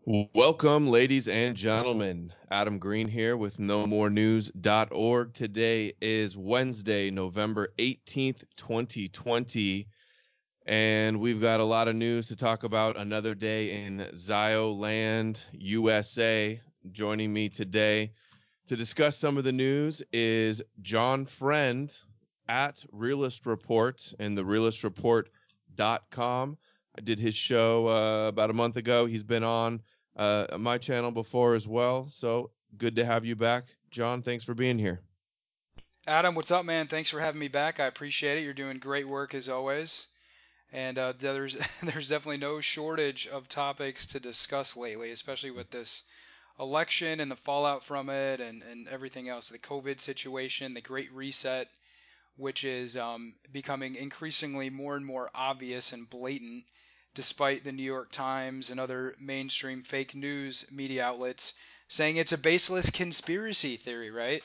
Welcome, ladies and gentlemen. Adam Green here with nomorenews.org. Today is Wednesday, November 18th, 2020, and we've got a lot of news to talk about. Another day in Zioland, USA. Joining me today to discuss some of the news is John Friend at Realist Report and the realistreport.com. I did his show about a month ago. He's been on my channel before as well. So good to have you back. John, thanks for being here. Adam, what's up, man? Thanks for having me back. I appreciate it. You're doing great work as always. And there's there's definitely no shortage of topics to discuss lately, especially with this election and the fallout from it and everything else. The COVID situation, the Great Reset, which is becoming increasingly more and more obvious and blatant, despite the New York Times and other mainstream fake news media outlets saying it's a baseless conspiracy theory, right?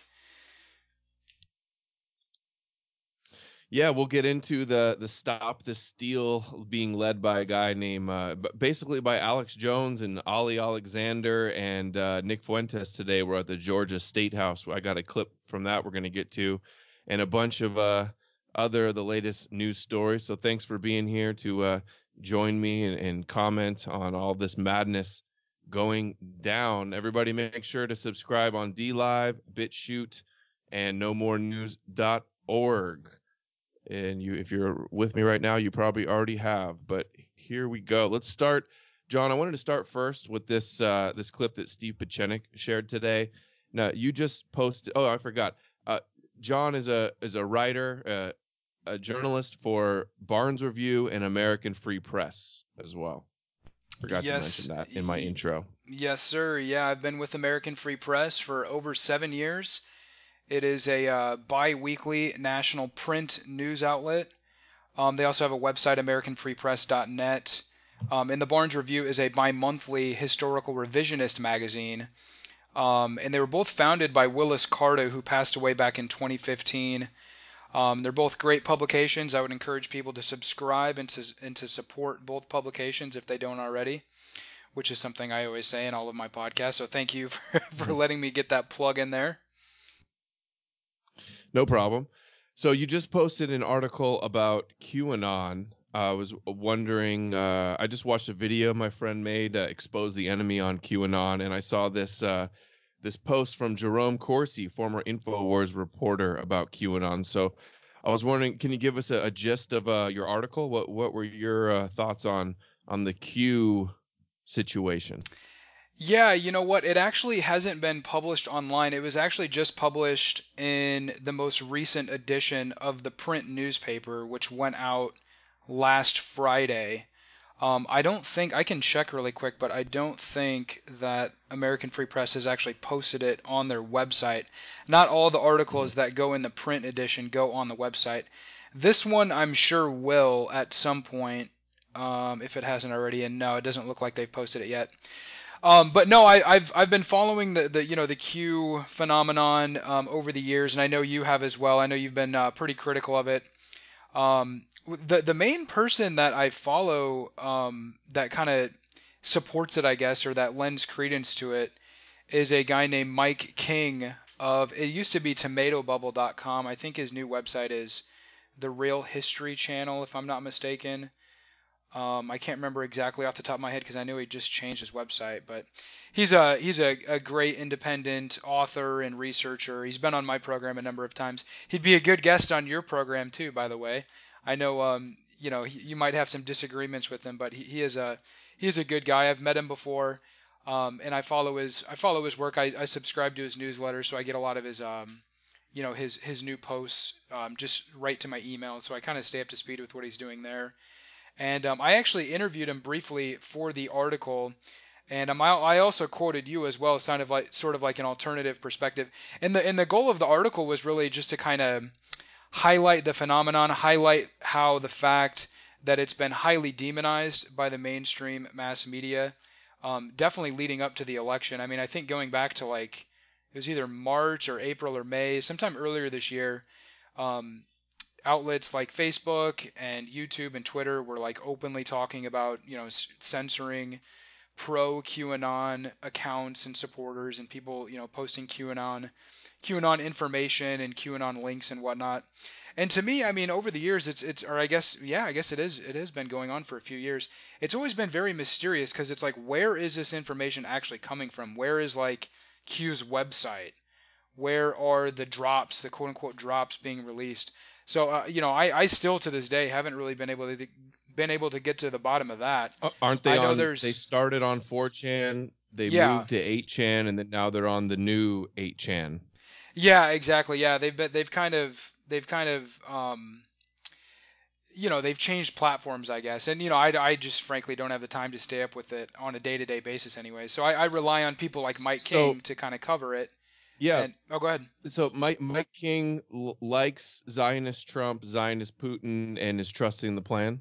Yeah, we'll get into the Stop the Steal being led by a guy named basically by Alex Jones and Ali Alexander and Nick Fuentes today. We're at the Georgia State House. I got a clip from that we're going to get to, and a bunch of other the latest news stories. So thanks for being here to join me and comment on all this madness going down. Everybody, make sure to subscribe on D Live, BitChute, and nomorenews.org. And if you're with me right now, you probably already have. But here we go. Let's start, John. I wanted to start first with this clip that Steve Pachenik shared today. Now you just posted. Oh, I forgot. Uh, John is a writer, a journalist for Barnes Review and American Free Press as well. Forgot to mention Yes, that in my intro. yes, sir. Yeah, I've been with American Free Press for over 7 years. It is a bi-weekly national print news outlet. They also have a website, AmericanFreePress.net. And the Barnes Review is a bi-monthly historical revisionist magazine. And they were both founded by Willis Carto, who passed away back in 2015. They're both great publications. I would encourage people to subscribe and to support both publications if they don't already, which is something I always say in all of my podcasts. So thank you for Mhm. letting me get that plug in there. No problem. So you just posted an article about QAnon. I was wondering. I just watched a video my friend made, expose the enemy on QAnon, and I saw this post from Jerome Corsi, former Infowars reporter, about QAnon. So I was wondering, can you give us a gist of your article? What were your thoughts on the Q situation? Yeah, you know what? It actually hasn't been published online. It was actually just published in the most recent edition of the print newspaper, which went out last Friday. I don't think I can check really quick, but I don't think that American Free Press has actually posted it on their website. Not all the Mhm. articles that go in the print edition go on the website. This one I'm sure will at some point, if it hasn't already. And no, it doesn't look like they've posted it yet. But no, I've been following the Q phenomenon over the years, and I know you have as well. I know you've been pretty critical of it. The main person that I follow that kind of supports it, I guess, or that lends credence to it, is a guy named Mike King of it used to be TomatoBubble.com. I think his new website is the Real History Channel, if I'm not mistaken. I can't remember exactly off the top of my head because I knew he just changed his website, but he's a great independent author and researcher. He's been on my program a number of times. He'd be a good guest on your program too, by the way. I know you might have some disagreements with him, but he is a good guy. I've met him before, and I follow his work. I subscribe to his newsletter, so I get a lot of his new posts just right to my email. So I kind of stay up to speed with what he's doing there. And I actually interviewed him briefly for the article, and I also quoted you as well, sort of like an alternative perspective. And the goal of the article was really just to kind of highlight the phenomenon, highlight how the fact that it's been highly demonized by the mainstream mass media, definitely leading up to the election. I mean, I think going back to like it was either March or April or May, sometime earlier this year. Um, Outlets like Facebook and YouTube and Twitter were like openly talking about censoring pro QAnon accounts and supporters and people, posting QAnon information and QAnon links and whatnot. And to me, I mean, over the years, or I guess, yeah, I guess it has been going on for a few years. It's always been very mysterious because it's like, where is this information actually coming from? Where is like Q's website? Where are the drops, the quote unquote drops being released? So, I still to this day haven't really been able to get to the bottom of that. Aren't they I know on? They there's, started on 4chan, they yeah, moved to 8chan, and then now they're on the new 8chan. yeah, exactly, yeah. They've changed platforms, I guess, and I just frankly don't have the time to stay up with it on a day-to-day basis anyway. So I rely on people like Mike So King to kind of cover it. yeah, And oh, go ahead. so Mike King likes Zionist Trump, Zionist Putin, and is trusting the plan.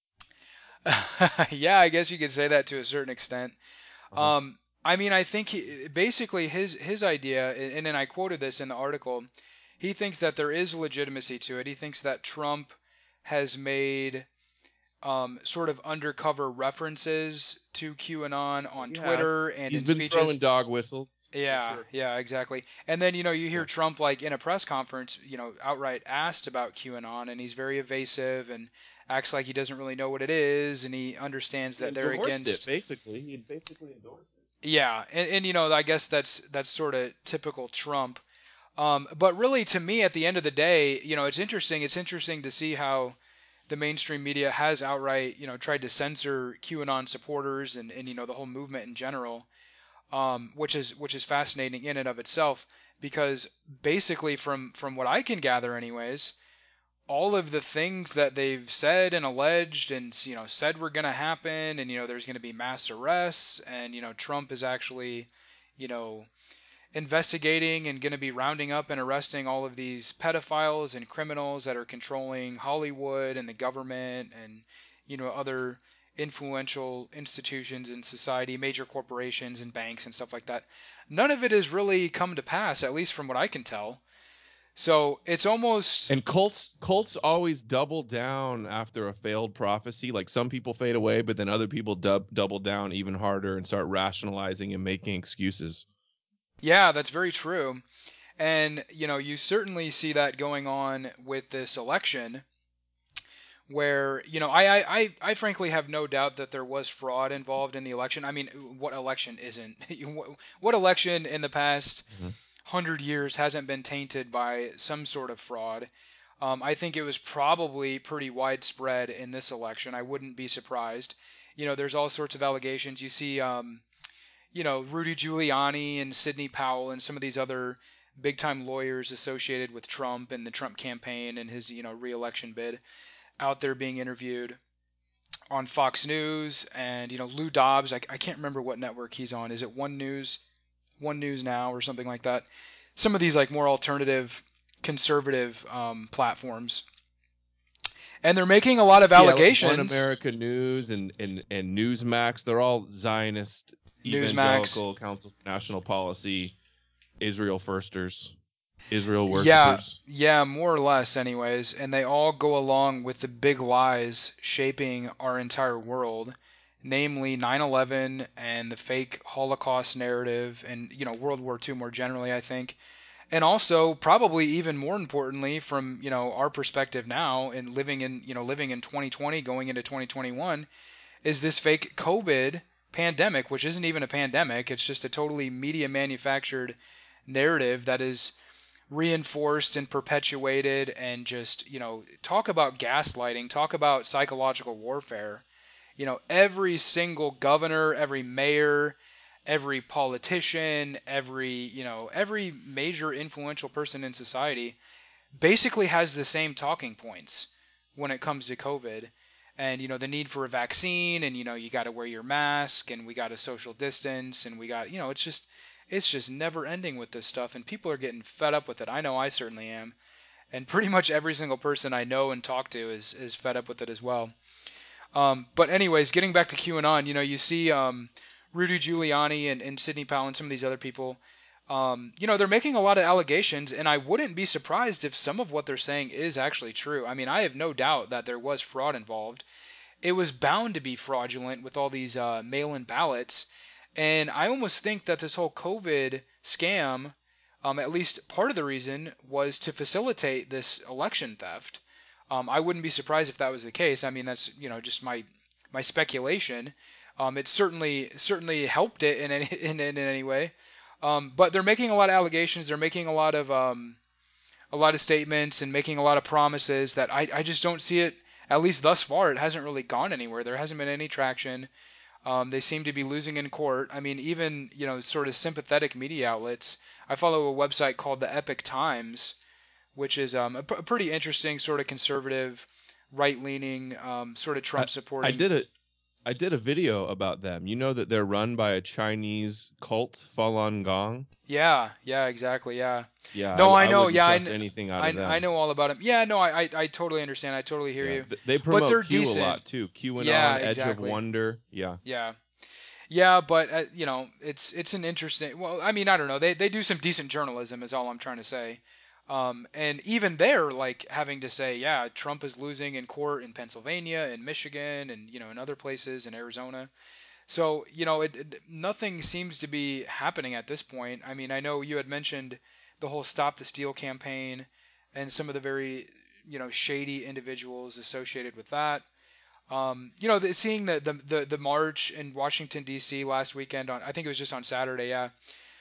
Yeah, I guess you could say that to a certain extent. Uh-huh. Um, I mean, I think basically his idea, and then I quoted this in the article. He thinks that there is legitimacy to it. He thinks that Trump has made sort of undercover references to QAnon on He Twitter has. and He's in been speeches. throwing dog whistles for Yeah, sure. yeah, exactly. And then you hear Yeah. Trump like in a press conference, outright asked about QAnon, and he's very evasive and acts like he doesn't really know what it is, and he understands He that they're endorsed it, against. basically. He basically endorsed it. Yeah, and I guess that's sort of typical Trump. But really, to me, at the end of the day, it's interesting. It's interesting to see how the mainstream media has outright, tried to censor QAnon supporters and the whole movement in general, which is fascinating in and of itself. Because basically, from what I can gather, anyways, all of the things that they've said and alleged and said were going to happen, and there's going to be mass arrests, and Trump is actually, you know investigating and going to be rounding up and arresting all of these pedophiles and criminals that are controlling Hollywood and the government and other influential institutions in society, major corporations and banks and stuff like that. None of it has really come to pass, at least from what I can tell. So it's almost. And cults always double down after a failed prophecy. Like some people fade away, but then other people double down even harder and start rationalizing and making excuses. Yeah, that's very true. And you certainly see that going on with this election, where I frankly have no doubt that there was fraud involved in the election. I mean, what election isn't? What election in the past Mhm. 100 years hasn't been tainted by some sort of fraud? I think it was probably pretty widespread in this election. I wouldn't be surprised. There's all sorts of allegations. You see, Rudy Giuliani and Sidney Powell and some of these other big time lawyers associated with Trump and the Trump campaign and his reelection bid out there being interviewed on Fox News. And Lou Dobbs, I can't remember what network he's on. Is it One News Now or something like that? Some of these like more alternative conservative platforms, and they're making a lot of Yeah, like One allegations. America News and Newsmax, they're all Zionist, Newsmax. evangelical, Council for National Policy, Israel firsters, Israel Yeah, worshippers. yeah, more or less, anyways. And they all go along with the big lies shaping our entire world, namely 9/11 and the fake Holocaust narrative, and World War II more generally, I think. And also, probably even more importantly, from our perspective now, and living in 2020, going into 2021, is this fake COVID pandemic, which isn't even a pandemic. It's just a totally media manufactured narrative that is reinforced and perpetuated, and just talk about gaslighting, talk about psychological warfare. Every single governor, every mayor, every politician, every major influential person in society basically has the same talking points when it comes to COVID. And the need for a vaccine, and you got to wear your mask, and we got to social distance, and we got it's just never ending with this stuff, and people are getting fed up with it. I know I certainly am, and pretty much every single person I know and talk to is fed up with it as well. But anyways, getting back to QAnon, you see Rudy Giuliani and Sidney Powell and some of these other people. They're making a lot of allegations, and I wouldn't be surprised if some of what they're saying is actually true. I mean, I have no doubt that there was fraud involved, it was bound to be fraudulent with all these mail-in ballots. And I almost think that this whole COVID scam, at least part of the reason, was to facilitate this election theft. I wouldn't be surprised if that was the case. I mean, that's just my speculation. It certainly helped it in any in any way. But they're making a lot of allegations. They're making a lot of statements and making a lot of promises that I just don't see it. At least thus far, it hasn't really gone anywhere. There hasn't been any traction. They seem to be losing in court. I mean, even sort of sympathetic media outlets. I follow a website called the Epic Times, which is a pretty interesting sort of conservative, right-leaning, sort of I, I Trump-supporting. did a I did a video about them. You know that they're run by a Chinese cult, Falun Gong. Yeah, yeah, exactly, yeah. Yeah, No, I I know. wouldn't Yeah, trust anything out of I them. know all about him. Yeah, no, I totally understand. I totally hear Yeah, you. they But promote they're Q a decent. lot too. Yeah, QAnon, Edge of exactly. Wonder. Yeah. Yeah. Yeah, but it's an interesting. Well, I mean, I don't know. They do some decent journalism, is all I'm trying to say. And even they're like having to say, yeah, Trump is losing in court in Pennsylvania and Michigan and in other places in Arizona. So nothing seems to be happening at this point. I mean, I know you had mentioned the whole Stop the Steal campaign and some of the very shady individuals associated with that. Seeing the march in Washington D.C. last weekend on, I think it was just on Saturday. Yeah.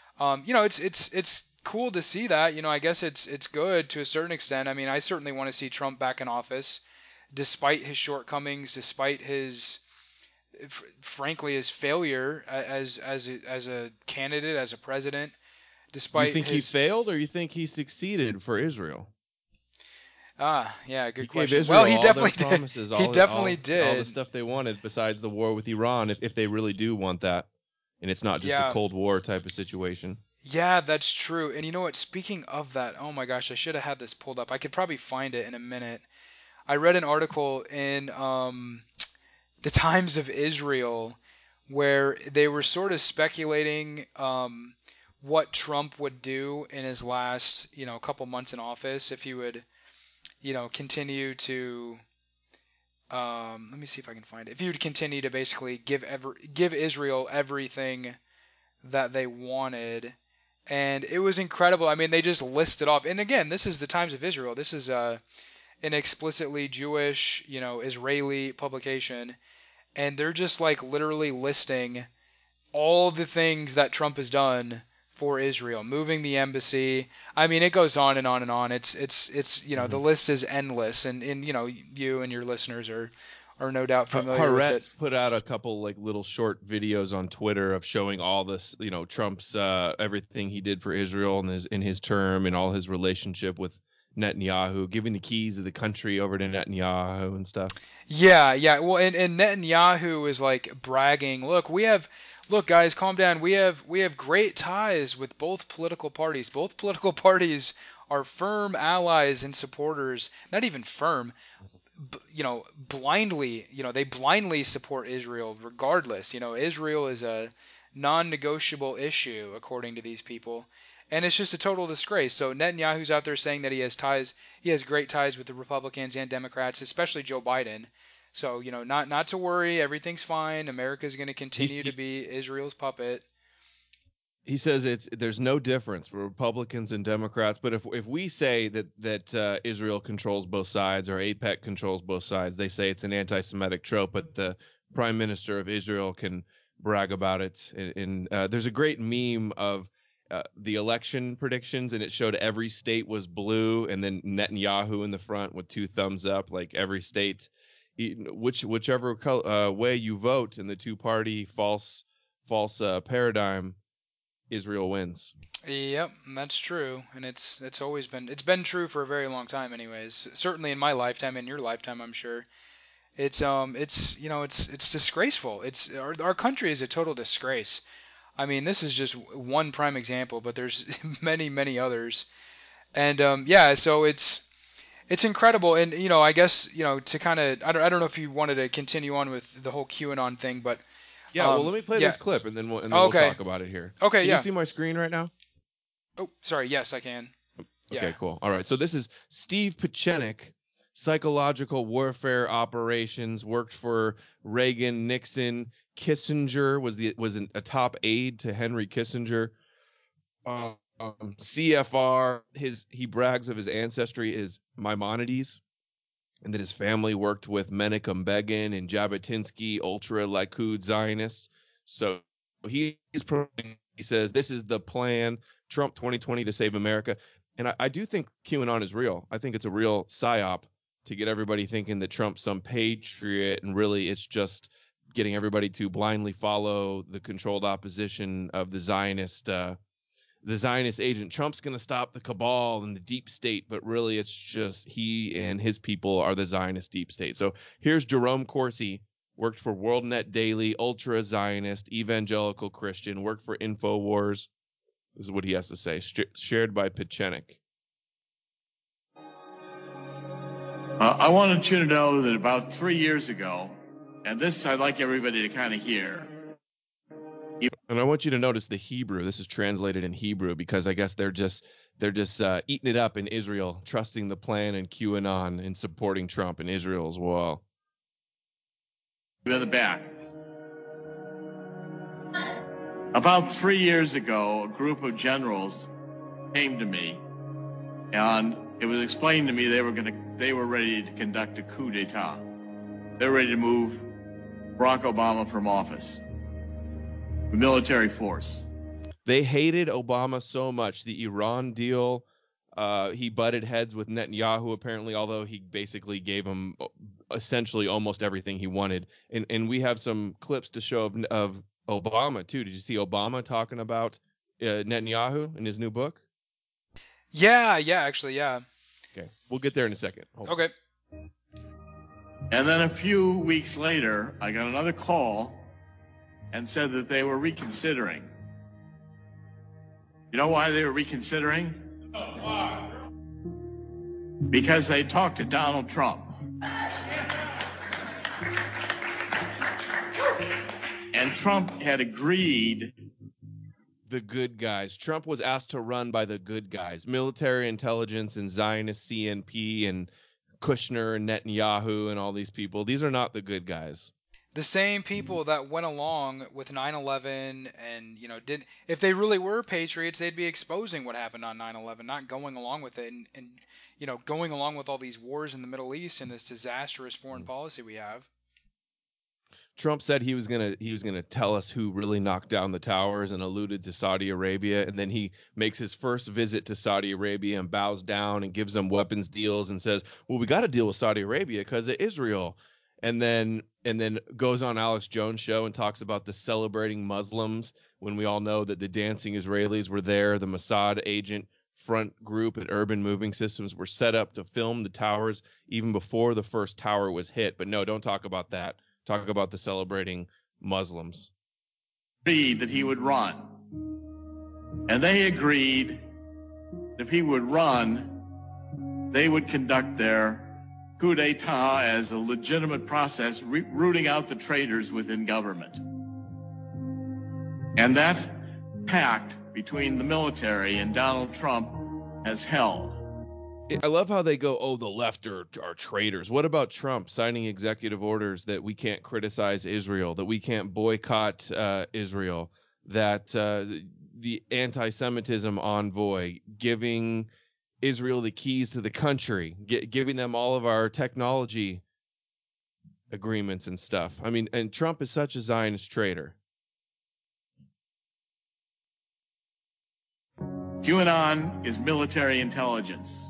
It's cool to see that. I guess it's good to a certain extent. I mean, I certainly want to see Trump back in office, despite his shortcomings, despite his, frankly, his failure as a candidate, as a president, You despite think he his. failed, or you think he succeeded for Israel? Yeah, He good gave question. Well, Israel he all their definitely did. promises, He definitely all the did. stuff they wanted, besides the war with Iran, if they really do want that, and it's not just a Yeah. Cold War type of situation. Yeah, that's true. And you know what? Speaking of that, oh my gosh, I should have had this pulled up. I could probably find it in a minute. I read an article in the Times of Israel where they were sort of speculating what Trump would do in his last, couple months in office if he would, continue to. Let me see if I can find it. If he would continue to basically give Israel everything that they wanted, and it was incredible. I mean, they just listed off. And again, this is the Times of Israel. This is an explicitly Jewish, Israeli publication, and they're just like literally listing all the things that Trump has done for Israel, moving the embassy. I mean, it goes on and on and on. It's the Hmm. list is endless, and you and your listeners are no doubt familiar with it. Haaretz put out a couple like little short videos on Twitter of showing all this, Trump's everything he did for Israel in his term and all his relationship with Netanyahu, giving the keys of the country over to Netanyahu and stuff. Yeah, yeah. Well, and Netanyahu is like bragging. Look, guys, calm down. We have great ties with both political parties. Both political parties are firm allies and supporters. Not even firm, blindly. They blindly support Israel regardless. Israel is a non-negotiable issue according to these people. And it's just a total disgrace. So Netanyahu's out there saying that he has great ties with the Republicans and Democrats, especially Joe Biden. So, not to worry, everything's fine. America's going to He's, continue to he be Israel's puppet. he says there's no difference for Republicans and Democrats, but if we say that Israel controls both sides or APEC controls both sides, they say it's an anti-Semitic trope. But the Prime Minister of Israel can brag about it. There's a great meme of the election predictions, and it showed every state was blue, and then Netanyahu in the front with two thumbs up, like every state, whichever way you vote in the two-party false paradigm, Israel wins. Yep, that's true, and it's been true for a very long time, anyways. Certainly in my lifetime, in your lifetime, I'm sure. It's disgraceful. It's our country is a total disgrace. I mean, this is just one prime example, but there's many others. And yeah, so it's incredible. And I guess to kind of I don't know if you wanted to continue on with the whole QAnon thing, but Yeah, well, let me play yeah. this clip and then Oh, we'll okay. talk about it here. Okay, Can you yeah. see my screen right now? Oh, sorry. Yes, I can. Yeah. Okay, cool. All right. So this is Steve Pieczenik. psychological warfare operations, worked for Reagan, Nixon. Kissinger was a top aide to Henry Kissinger. CFR, he brags of his ancestry is Maimonides, and that his family worked with Menachem Begin and Jabotinsky, ultra-Likud Zionists. So he says this is the plan, Trump 2020 to save America. And I do think QAnon is real. I think it's a real psyop to get everybody thinking that Trump's some patriot, and really it's just getting everybody to blindly follow the controlled opposition of the Zionist agent. Trump's going to stop the cabal and the deep state, but really it's just he and his people are the Zionist deep state. So here's Jerome Corsi, worked for WorldNet Daily, ultra Zionist, evangelical Christian, worked for InfoWars. This is what he has to say, shared by Pechenik. I wanted you to know that about 3 years ago, and this I'd like everybody to kind of hear. And I want you to notice the Hebrew. This is translated in Hebrew because I guess they're just eating it up in Israel, trusting the plan and QAnon and supporting Trump in Israel as well. In the back. About 3 years ago, a group of generals came to me, and it was explained to me they were ready to conduct a coup d'etat. They were ready to move Barack Obama from office. The military force. They hated Obama so much. The Iran deal, he butted heads with Netanyahu apparently, although he basically gave him essentially almost everything he wanted. And we have some clips to show of Obama too. Did you see Obama talking about Netanyahu in his new book? Yeah, actually, yeah. Okay, we'll get there in a second. Okay. And then a few weeks later, I got another call and said that they were reconsidering. You know why they were reconsidering? Why? Because they talked to Donald Trump. And Trump had agreed. The good guys. Trump was asked to run by the good guys, military intelligence and Zionist CNP and Kushner and Netanyahu and all these people. These are not the good guys. The same people that went along with 9/11 and, if they really were patriots, they'd be exposing what happened on 9/11, not going along with it and going along with all these wars in the Middle East and this disastrous foreign policy we have. Trump said he was gonna tell us who really knocked down the towers and alluded to Saudi Arabia, and then he makes his first visit to Saudi Arabia and bows down and gives them weapons deals and says, "Well, we got to deal with Saudi Arabia because of Israel," and then goes on Alex Jones show and talks about the celebrating Muslims when we all know that the dancing Israelis were there. The Mossad agent front group at Urban Moving Systems were set up to film the towers even before the first tower was hit. But no, don't talk about that. Talk about the celebrating Muslims. Agreed that he would run. And they agreed that if he would run, they would conduct their coup d'etat as a legitimate process, rooting out the traitors within government. And that pact between the military and Donald Trump has held. I love how they go, oh, the left are traitors. What about Trump signing executive orders that we can't criticize Israel, that we can't boycott Israel, that the anti-Semitism envoy giving Israel the keys to the country, giving them all of our technology agreements and stuff. I mean, and Trump is such a Zionist traitor. QAnon is military intelligence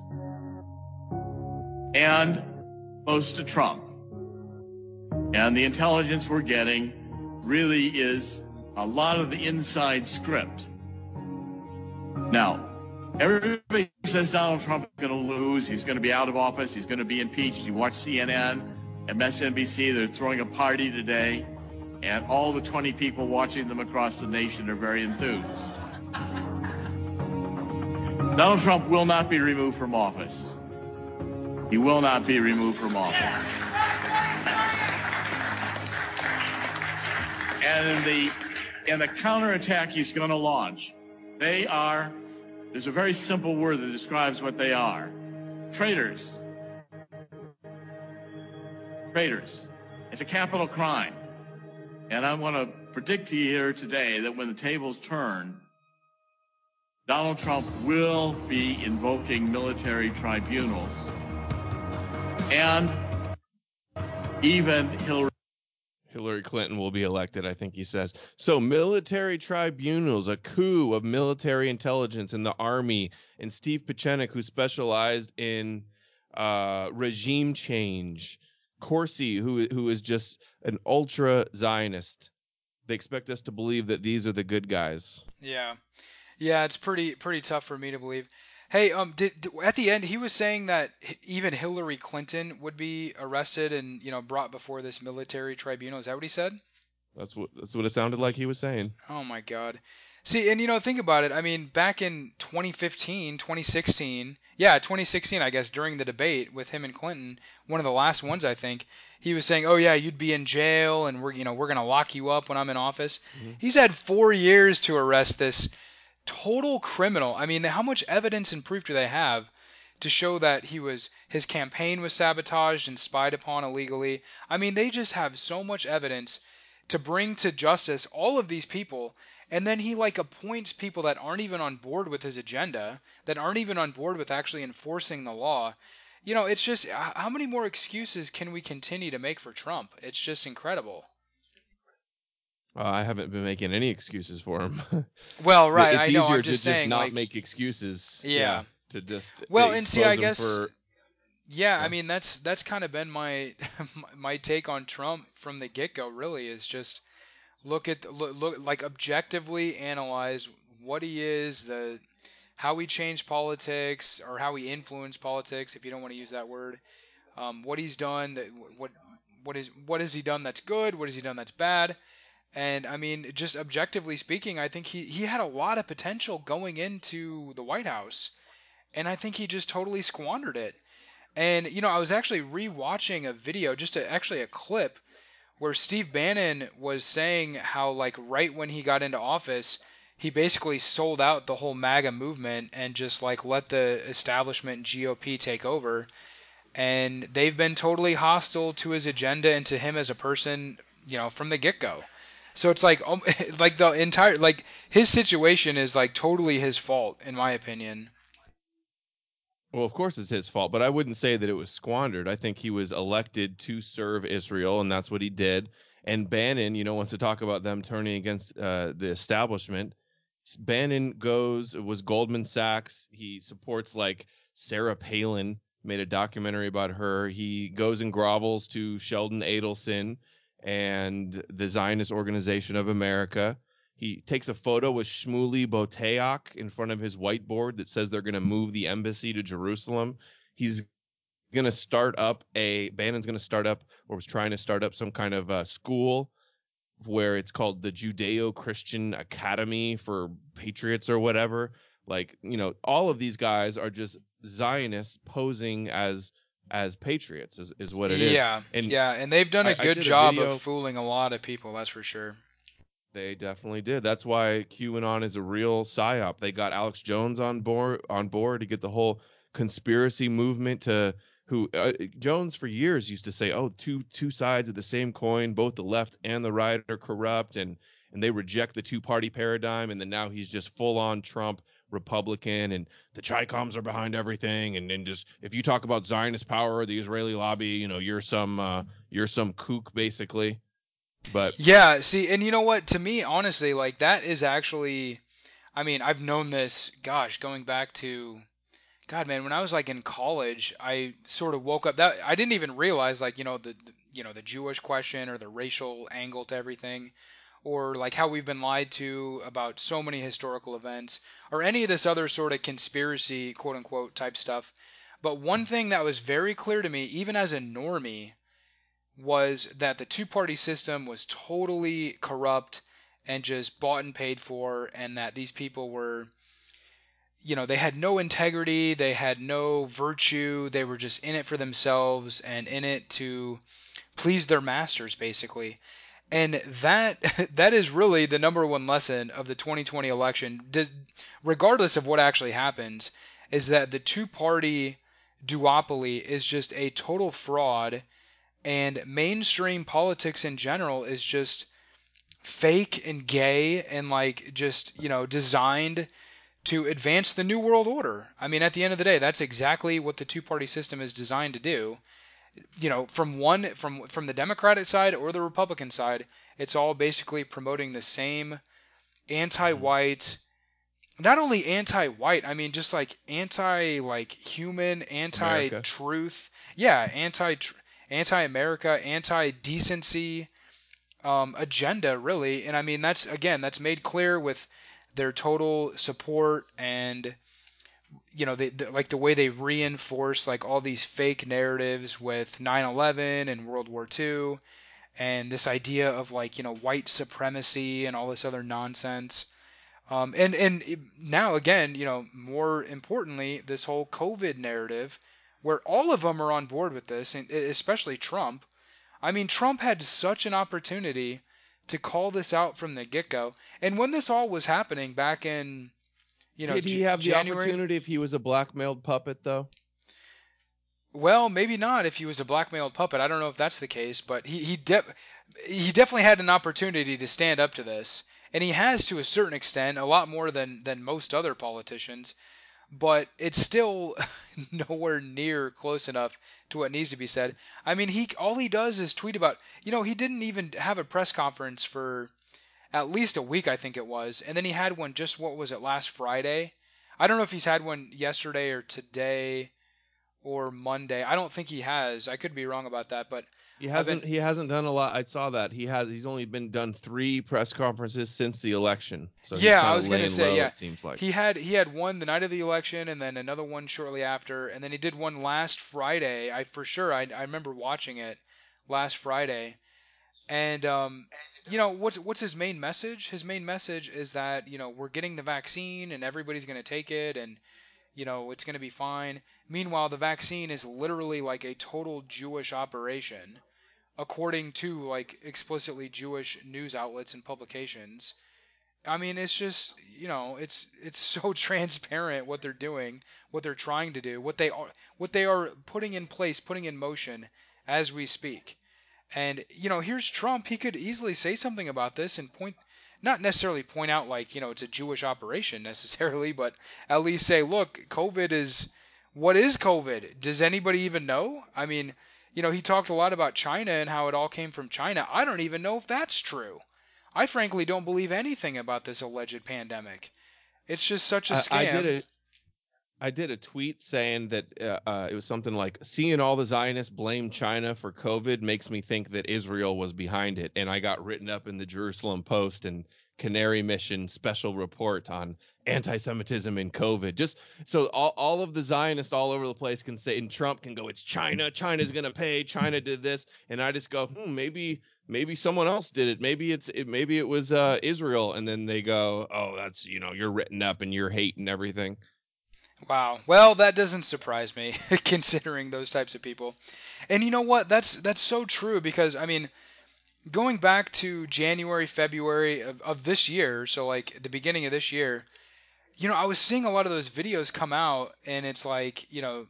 and close to Trump. And the intelligence we're getting really is a lot of the inside script. Now, everybody says Donald Trump is going to lose. He's going to be out of office. He's going to be impeached. You watch CNN, MSNBC, they're throwing a party today, and all the 20 people watching them across the nation are very enthused. Donald Trump will not be removed from office. He will not be removed from office. And in the counterattack he's going to launch, there's a very simple word that describes what they are. Traitors. traitors. It's a capital crime. And I want to predict to you here today that when the tables turn, Donald Trump will be invoking military tribunals. And even Hillary Clinton will be elected, I think he says. So military tribunals, a coup of military intelligence in the army, and Steve Pieczenik, who specialized in regime change. Corsi, who is just an ultra Zionist. They expect us to believe that these are the good guys. Yeah. Yeah, it's pretty tough for me to believe. Hey, at the end he was saying that even Hillary Clinton would be arrested and brought before this military tribunal. Is that what he said? That's what it sounded like he was saying. Oh my God. See, and think about it. I mean, back in 2015, 2016, yeah, 2016, I guess, during the debate with him and Clinton, one of the last ones, I think, he was saying, "Oh yeah, you'd be in jail, and we're gonna lock you up when I'm in office." Mm-hmm. He's had 4 years to arrest this total criminal. I mean, how much evidence and proof do they have to show that his campaign was sabotaged and spied upon illegally? I mean, they just have so much evidence to bring to justice all of these people, and then he appoints people that aren't even on board with his agenda, that aren't even on board with actually enforcing the law. It's just how many more excuses can we continue to make for Trump? It's just incredible. I haven't been making any excuses for him. Well, right, It's I know. easier I'm to just just saying, not make excuses. Yeah, yeah. to just Well, and see, I expose him guess, for. yeah, I Yeah. mean that's kind of been my my take on Trump from the get go. Really, is just look like objectively analyze what he is, the how he changed politics or how he influenced politics, if you don't want to use that word. What he's done, what has he done that's good? What has he done that's bad? And I mean, just objectively speaking, I think he had a lot of potential going into the White House, and I think he just totally squandered it. And I was actually rewatching a video, actually a clip where Steve Bannon was saying how right when he got into office, he basically sold out the whole MAGA movement and just let the establishment GOP take over. And they've been totally hostile to his agenda and to him as a person, from the get go. So it's like the entire his situation is totally his fault in my opinion. Well, of course it's his fault, but I wouldn't say that it was squandered. I think he was elected to serve Israel, and that's what he did. And Bannon, wants to talk about them turning against the establishment. Bannon was Goldman Sachs. He supports Sarah Palin, made a documentary about her. He goes and grovels to Sheldon Adelson and the Zionist Organization of America. He takes a photo with Shmuley Boteach in front of his whiteboard that says they're going to move the embassy to Jerusalem. He's going to Bannon's going to start up, or was trying to start up, some kind of school where it's called the Judeo-Christian Academy for Patriots or whatever. All of these guys are just Zionists posing as patriots is what it is. Yeah, And yeah, and they've done a I good did a job of video. fooling a lot of people, that's for sure. They definitely did. That's why QAnon is a real psyop. They got Alex Jones on board to get the whole conspiracy movement to who Jones for years used to say, "Oh, two sides of the same coin, both the left and the right are corrupt," and they reject the two-party paradigm. And then now he's just full on Trump Republican, and the Chicoms are behind everything. And then just if you talk about Zionist power or the Israeli lobby, you're some kook basically. But Yeah, see, and you know what? To me, honestly, that is actually, I mean, I've known this, gosh, going back to, God, man, when I was in college, I sort of woke up that I didn't even realize the Jewish question or the racial angle to everything, or how we've been lied to about so many historical events, or any of this other sort of conspiracy, quote unquote, type stuff. But one thing that was very clear to me, even as a normie, was that the two-party system was totally corrupt and just bought and paid for, and that these people were, they had no integrity, they had no virtue, they were just in it for themselves and in it to please their masters, basically. And that that is really the number one lesson of the 2020 election, regardless of what actually happens, is that the two-party duopoly is just a total fraud, And mainstream politics in general is just fake and gay and like just, designed to advance the New World Order. I mean, at the end of the day, that's exactly what the two-party system is designed to do. From the Democratic side or the Republican side, it's all basically promoting the same Hmm. anti-white, not only anti-white, I mean just like anti like human, America. anti-truth, yeah, anti-America, anti-decency agenda really. And I mean that's made clear with their total support and like the way they reinforce like all these fake narratives with 9/11 and World War II and this idea of like white supremacy and all this other nonsense. And now again, more importantly, this whole COVID narrative, where all of them are on board with this, and especially Trump. I mean, Trump had such an opportunity to call this out from the get-go. And when this all was happening back in, Did he have the January, opportunity if he was a blackmailed puppet, though? well, maybe not if he was a blackmailed puppet. I don't know if that's the case, but he definitely had an opportunity to stand up to this, and he has to a certain extent, a lot more than most other politicians. But it's still nowhere near close enough to what needs to be said. I mean, he all he does is tweet about. He didn't even have a press conference for at least a week, I think it was, and then he had one just what was it last Friday? I don't know if he's had one yesterday or today or Monday. I don't think he has. I could be wrong about that, but He I've been hasn't. He hasn't done a lot. I saw that he has. He's only been done 3 press conferences since the election, so he's yeah, I kind of was gonna laying say low. yeah. It seems like. He had one the night of the election, and then another one shortly after, and then he did one last Friday. I remember watching it last Friday, and what's his main message? His main message is that we're getting the vaccine and everybody's gonna take it, and it's gonna be fine. Meanwhile, the vaccine is literally like a total Jewish operation according to like explicitly Jewish news outlets and publications. I mean, it's just it's so transparent what they're doing, what they're trying to do, what they are putting in place, putting in motion as we speak. And here's Trump. He could easily say something about this and not necessarily point out like it's a Jewish operation necessarily, but at least say, look, COVID is what is COVID? Does anybody even know? I mean, he talked a lot about China and how it all came from China. I don't even know if that's true. I frankly don't believe anything about this alleged pandemic. It's just such a I did scam. a I did a tweet saying that it was something like seeing all the Zionists blame China for COVID makes me think that Israel was behind it, and I got written up in the Jerusalem Post and Canary Mission special report on anti-Semitism and COVID. Just so all of the Zionists all over the place can say, and Trump can go, "It's China. China's gonna pay. China did this," and I just go, maybe someone else did it. Maybe it was Israel, and then they go, "Oh, that's you're written up and you're hating everything." Wow. Well, that doesn't surprise me considering those types of people. And you know what? That's so true because I mean, going back to January, February of this year, so like the beginning of this year, I was seeing a lot of those videos come out and it's like,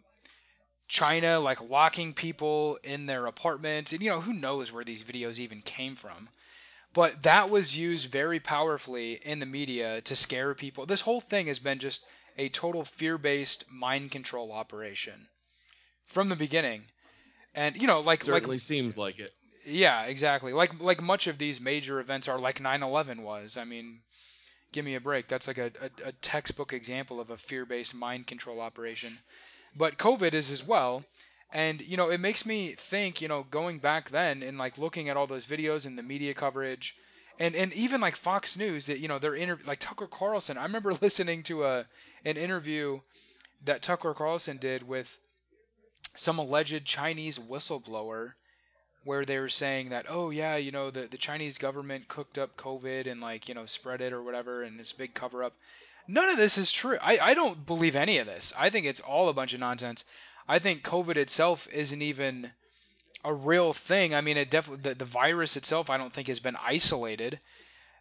China like locking people in their apartments and who knows where these videos even came from. But that was used very powerfully in the media to scare people. This whole thing has been just a total fear-based mind control operation from the beginning. And like Certainly seems like it. yeah, exactly. Like much of these major events are like 9/11 was. I mean, give me a break. That's like a textbook example of a fear-based mind control operation. But COVID is as well. And it makes me think, going back then and like looking at all those videos and the media coverage and even like Fox News that they're like Tucker Carlson. I remember listening to an interview that Tucker Carlson did with some alleged Chinese whistleblower where they were saying that, oh yeah, the Chinese government cooked up COVID and like spread it or whatever, and it's a big cover up. None of this is true. I don't believe any of this. I think it's all a bunch of nonsense. I think COVID itself isn't even a real thing. I mean, it definitely the virus itself I don't think has been isolated.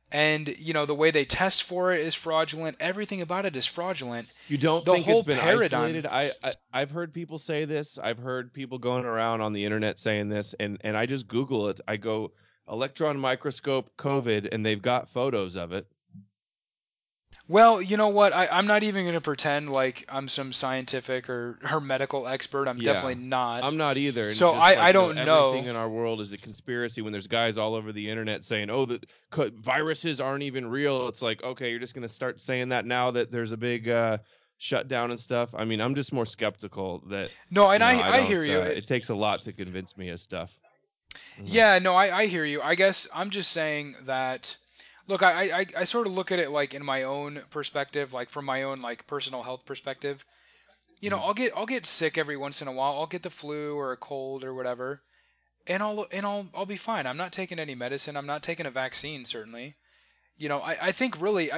And, the way they test for it is fraudulent. Everything about it is fraudulent. You don't The think it's whole been paradigm. isolated? I've heard people say this. I've heard people going around on the internet saying this, and I just Google it. I go electron microscope COVID, and they've got photos of it. Well, you know what? I'm not even going to pretend like I'm some scientific or medical expert. I'm Yeah, definitely not. I'm not either. And it's So just I like, don't everything know. in our world is a conspiracy when there's guys all over the internet saying, oh, the viruses aren't even real. It's like, okay, you're just going to start saying that now that there's a big shutdown and stuff. I mean, I'm just more skeptical that, No, and I I I hear don't, you. it takes a lot to convince me of stuff. Mhm. Yeah, no, I hear you. I guess I'm just saying that. Look, I sort of look at it like in my own perspective, like from my own like personal health perspective. Mhm. I'll get sick every once in a while. I'll get the flu or a cold or whatever, and I'll be fine. I'm not taking any medicine. I'm not taking a vaccine. Certainly, I think really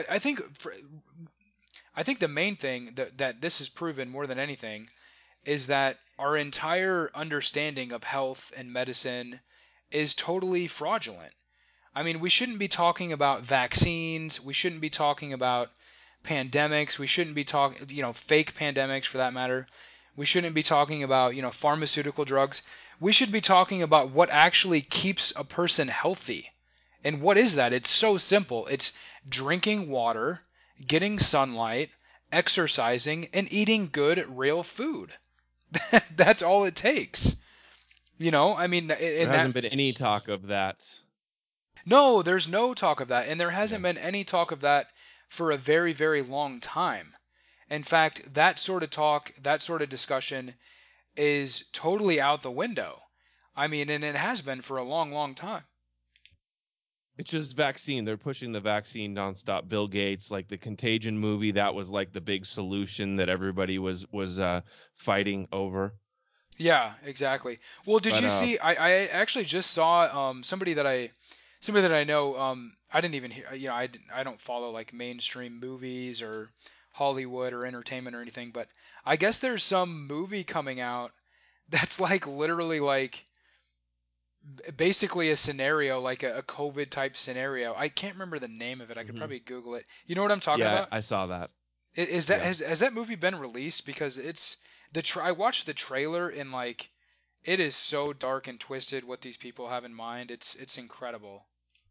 I think the main thing that this has proven more than anything is that our entire understanding of health and medicine is totally fraudulent. I mean, we shouldn't be talking about vaccines. We shouldn't be talking about pandemics. We shouldn't be talking, fake pandemics for that matter. We shouldn't be talking about, pharmaceutical drugs. We should be talking about what actually keeps a person healthy. And what is that? It's so simple. It's drinking water, getting sunlight, exercising, and eating good, real food. That's all it takes. I mean, There in that. hasn't been any talk of that. No, there's no talk of that, and there Yeah. hasn't been any talk of that for a very, very long time. In fact, that sort of talk, that sort of discussion is totally out the window. I mean, and it has been for a long, long time. It's just vaccine. They're pushing the vaccine nonstop. Bill Gates, like the Contagion movie, that was like the big solution that everybody was fighting over. Yeah, exactly. Well, did But you see? I actually just saw somebody that I know. I didn't even hear. I don't follow like mainstream movies or Hollywood or entertainment or anything. But I guess there's some movie coming out that's like literally like basically a scenario like a COVID type scenario. I can't remember the name of it. I could mhm. probably Google it. You know what I'm talking Yeah, about? I saw that. Is that Yeah. has that movie been released? Because I watched the trailer and like it is so dark and twisted what these people have in mind. It's incredible.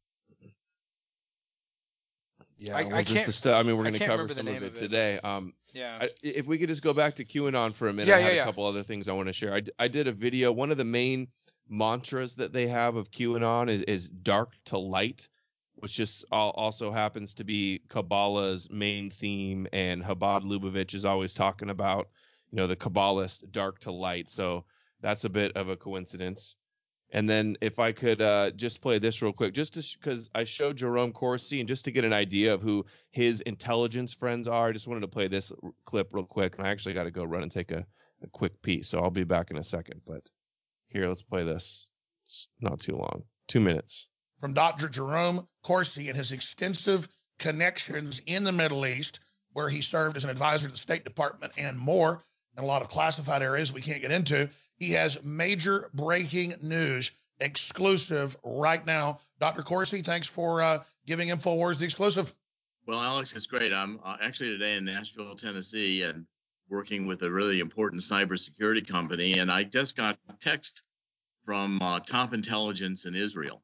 Yeah, I well, just can't the stuff. I mean, we're I going to can't cover remember the some of name it of it. today. Yeah. If we could just go back to QAnon for a minute, Yeah, I yeah, had a yeah. couple other things I want to share. I did a video. One of the main mantras that they have of QAnon is dark to light, which just also happens to be Kabbalah's main theme, and Chabad Lubavitch is always talking about, the Kabbalist dark to light. So that's a bit of a coincidence. And then if I could just play this real quick, just because I showed Jerome Corsi, and just to get an idea of who his intelligence friends are, I just wanted to play this clip real quick. And I actually got to go run and take a quick pee, so I'll be back in a second. But here, let's play this. It's not too long, 2 minutes. From Dr. Jerome Corsi and his extensive connections in the Middle East, where he served as an advisor to the State Department and more, in a lot of classified areas we can't get into. He has major breaking news exclusive right now. Dr. Corsi, thanks for giving InfoWars the exclusive. Well, Alex, it's great. I'm actually today in Nashville, Tennessee, and working with a really important cybersecurity company. And I just got a text from top intelligence in Israel.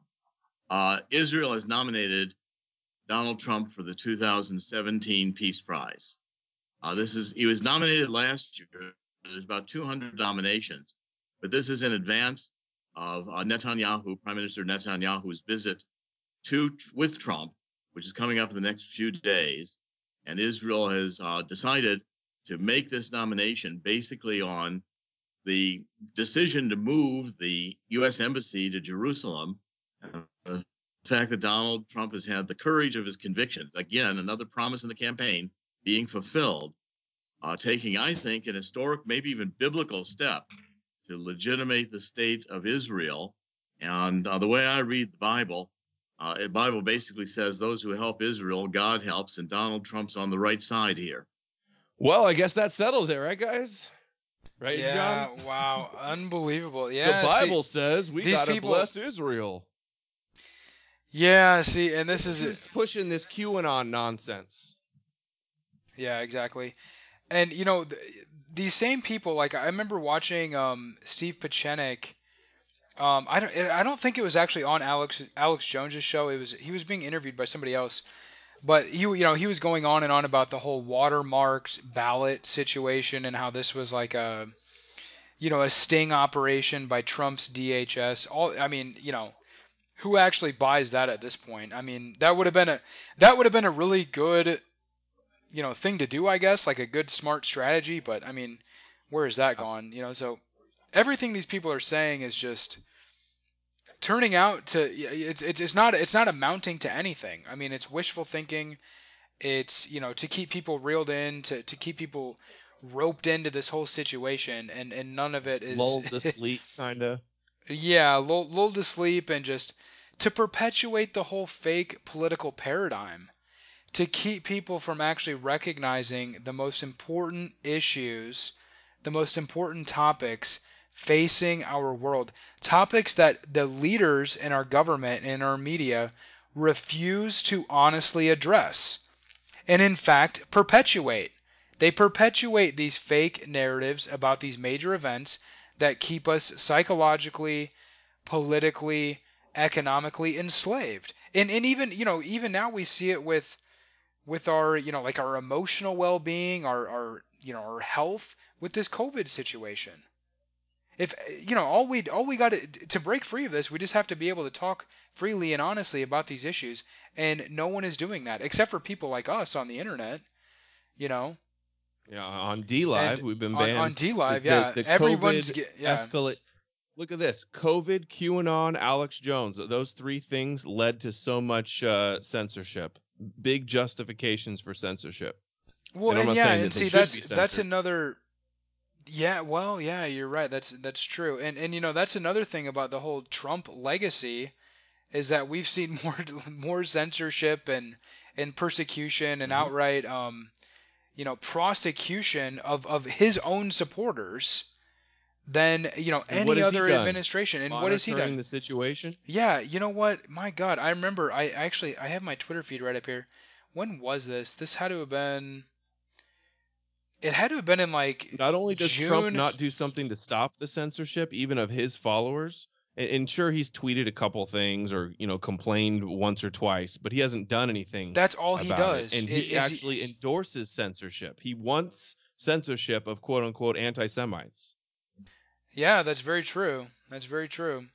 Israel has nominated Donald Trump for the 2017 Peace Prize. He was nominated last year. There's about 200 nominations, but this is in advance of Netanyahu, Prime Minister Netanyahu's visit with Trump, which is coming up in the next few days. And Israel has decided to make this nomination basically on the decision to move the U.S. embassy to Jerusalem. The fact that Donald Trump has had the courage of his convictions, again, another promise in the campaign being fulfilled, taking, I think, an historic, maybe even biblical step to legitimate the state of Israel. And the way I read the Bible basically says those who help Israel, God helps, and Donald Trump's on the right side here. Well, I guess that settles it, right, guys? Right, Yeah, John? wow. Unbelievable. The Yeah, see, Bible says we these got to people bless Israel. Yeah, see, and this is Who's pushing this QAnon nonsense? yeah, exactly. And these same people, like I remember watching Steve Pachenik. I don't think it was actually on Alex Jones's show. He was being interviewed by somebody else, but he was going on and on about the whole watermarks ballot situation and how this was like a sting operation by Trump's DHS. I mean, who actually buys that at this point? I mean, that would have been a really good thing to do, I guess, like a good smart strategy. But I mean, where has that gone? So everything these people are saying is just turning out to it's not amounting to anything. I mean, it's wishful thinking. It's to keep people reeled in, to keep people roped into this whole situation, and none of it is Lulled to sleep, kind of. yeah, lulled to sleep, and just to perpetuate the whole fake political paradigm, to keep people from actually recognizing the most important issues, the most important topics facing our world, topics that the leaders in our government and our media refuse to honestly address and, in fact, perpetuate. They perpetuate these fake narratives about these major events that keep us psychologically, politically, economically enslaved. And even now we see it with our like our emotional well-being, our health with this COVID situation. If all we got to break free of this, we just have to be able to talk freely and honestly about these issues, and no one is doing that except for people like us on the internet, you know. Yeah, on D Live, And we've been on banned. D The Live, the, yeah, the everyone's COVID yeah. escalate. Look at this: COVID, QAnon, Alex Jones. Those three things led to so much censorship. Big justifications for censorship. Well, And I'm and not yeah, saying and that they see should be that's censored. another. Yeah, well, yeah, you're right. That's true. And that's another thing about the whole Trump legacy is that we've seen more censorship and persecution and Hmm. outright prosecution of his own supporters than And what any has he other done? administration. And what has he Monitoring done? the situation. Yeah, you know what? My God, I remember. I have my Twitter feed right up here. When was this? This had to have been. It had to have been in like Not only does Trump June. not do something to stop the censorship, even of his followers, and sure, he's tweeted a couple things or complained once or twice, but he hasn't done anything That's all he about it. does. And he Is he? actually endorses censorship. He wants censorship of quote unquote anti-Semites. Yeah, that's very true. That's very true.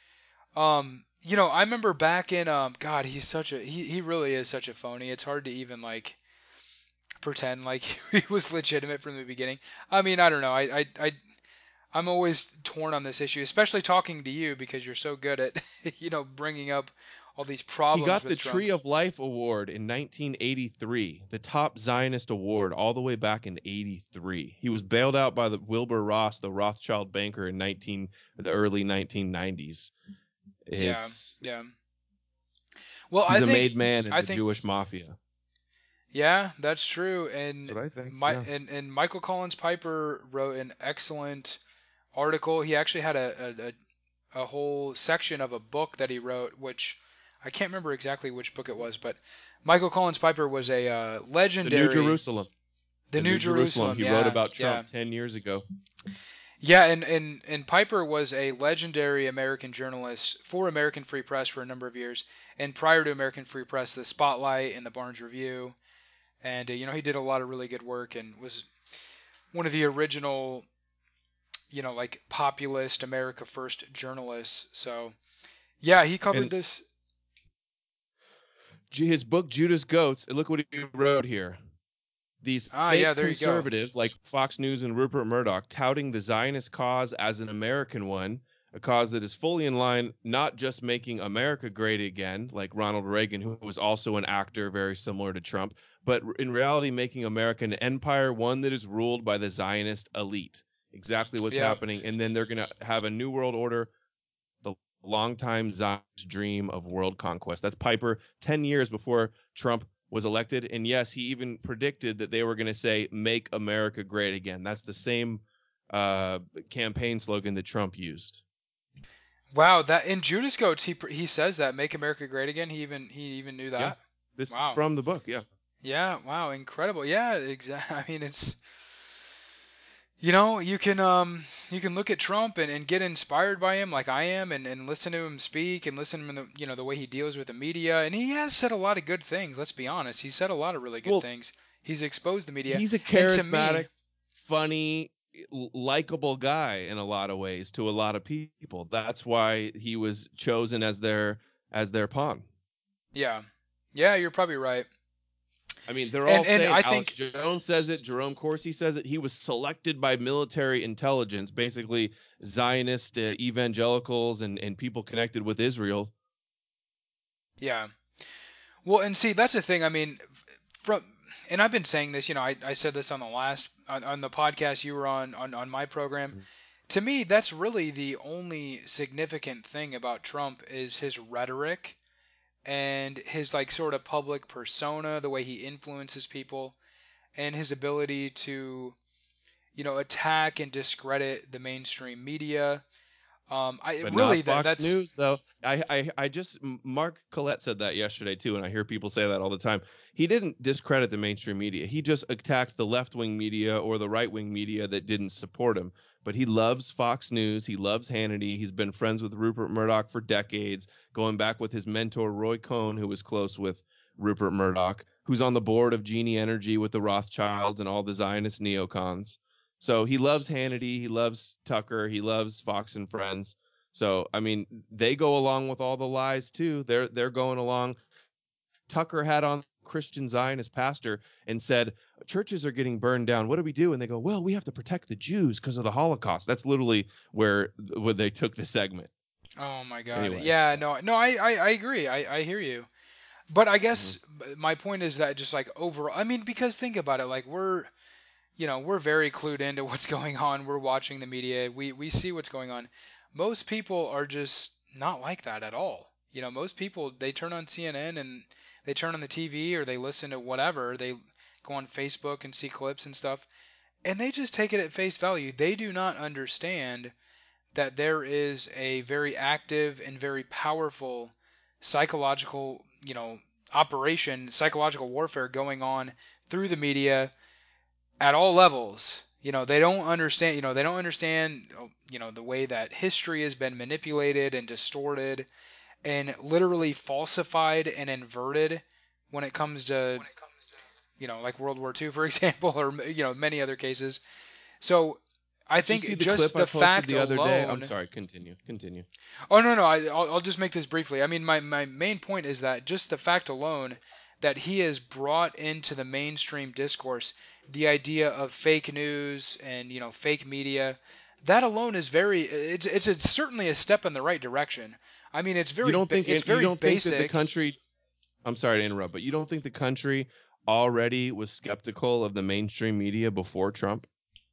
I remember back in God, he really is such a phony. It's hard to even like pretend like he was legitimate from the beginning. I mean, I don't know. I'm always torn on this issue, especially talking to you because you're so good at bringing up all these He problems got the with Trump. Tree of Life Award in 1983, the top Zionist award all the way back in 83. He was bailed out by the Wilbur Ross, the Rothschild banker in the early 1990s. Yeah, His yeah. Well, He's a made man in I the think Jewish mafia. yeah, that's true. That's And what I think. my Yeah. and Michael Collins Piper wrote an excellent article. He actually had a whole section of a book that he wrote, which I can't remember exactly which book it was, but Michael Collins Piper was a The New legendary. Jerusalem. The The New New Jerusalem. Jerusalem, He wrote yeah, about yeah. Trump 10 years ago. Yeah, and Piper was a legendary American journalist for American Free Press for a number of years, and prior to American Free Press, the Spotlight and the Barnes Review, and he did a lot of really good work and was one of the original, like populist America First journalists. So yeah, he covered And this. his book, Judas Goats, and look what he wrote here. These Ah, yeah, fake there you go. conservatives like Fox News and Rupert Murdoch touting the Zionist cause as an American one, a cause that is fully in line not just making America great again, like Ronald Reagan, who was also an actor very similar to Trump, but in reality making America an empire, one that is ruled by the Zionist elite. Exactly what's Yeah. happening. And then they're going to have a new world order, the longtime Zionist dream of world conquest. That's Piper 10 years before Trump was elected. And yes, he even predicted that they were going to say, make America great again. That's the same campaign slogan that Trump used. Wow, that in Judas Goats he says that "Make America Great Again." He even knew Yeah, that. this is Wow. from the book. Yeah. Yeah. Wow. Incredible. Yeah. Exactly. I mean, it's you can look at Trump and get inspired by him like I am and listen to him speak and listen to him the way he deals with the media, and he has said a lot of good things. Let's be honest. He's said a lot of really good Well, things. He's exposed the media, he's a and to me, charismatic, funny, likable guy in a lot of ways to a lot of people. That's why he was chosen as their pawn. yeah, yeah, you're probably right. I mean, they're all And saying I Alex think Jones says it, Jerome Corsi says it. He was selected by military intelligence, basically Zionist evangelicals and people connected with Israel. yeah. Well, and see, that's the thing. I mean, from and I've been saying this. I said this on the on the podcast you were on my program. To me, that's really the only significant thing about Trump is his rhetoric and his like sort of public persona, the way he influences people, and his ability to attack and discredit the mainstream media. I But not really Fox that's News, though. I just Mark Collette said that yesterday too, and I hear people say that all the time. He didn't discredit the mainstream media. He just attacked the left wing media or the right wing media that didn't support him. But he loves Fox News. He loves Hannity. He's been friends with Rupert Murdoch for decades, going back with his mentor Roy Cohn, who was close with Rupert Murdoch, who's on the board of Genie Energy with the Rothschilds and all the Zionist neocons. So he loves Hannity. He loves Tucker. He loves Fox and Friends. So I mean, they go along with all the lies too. They're going along. Tucker had on Christian Zionist pastor and said churches are getting burned down. What do we do? And they go, well, we have to protect the Jews because of the Holocaust. That's literally where they took the segment. oh my god, Anyway. yeah, no, I agree. I hear you. But I Mhm. guess my point is that just like overall, I mean, because think about it, like we're very clued into what's going on. We're watching the media. We see what's going on. Most people are just not like that at all. Most people they turn on CNN and they turn on the TV or they listen to whatever. They go on Facebook and see clips and stuff, and they just take it at face value. They do not understand that there is a very active and very powerful psychological, operation, psychological warfare going on through the media at all levels. They don't understand. They don't understand. The way that history has been manipulated and distorted and literally falsified and inverted when it comes to like World War II, for example, or many other cases. So I Did you think see the just clip I the posted fact the other day? I'm alone. sorry. Continue. Continue. Oh no, no, I'll just make this briefly. I mean, my main point is that just the fact alone that he has brought into the mainstream discourse the idea of fake news and fake media, that alone is certainly a step in the right direction. I mean, it's You very don't think that the basic. country I'm sorry to interrupt, but you don't think the country already was skeptical of the mainstream media before Trump?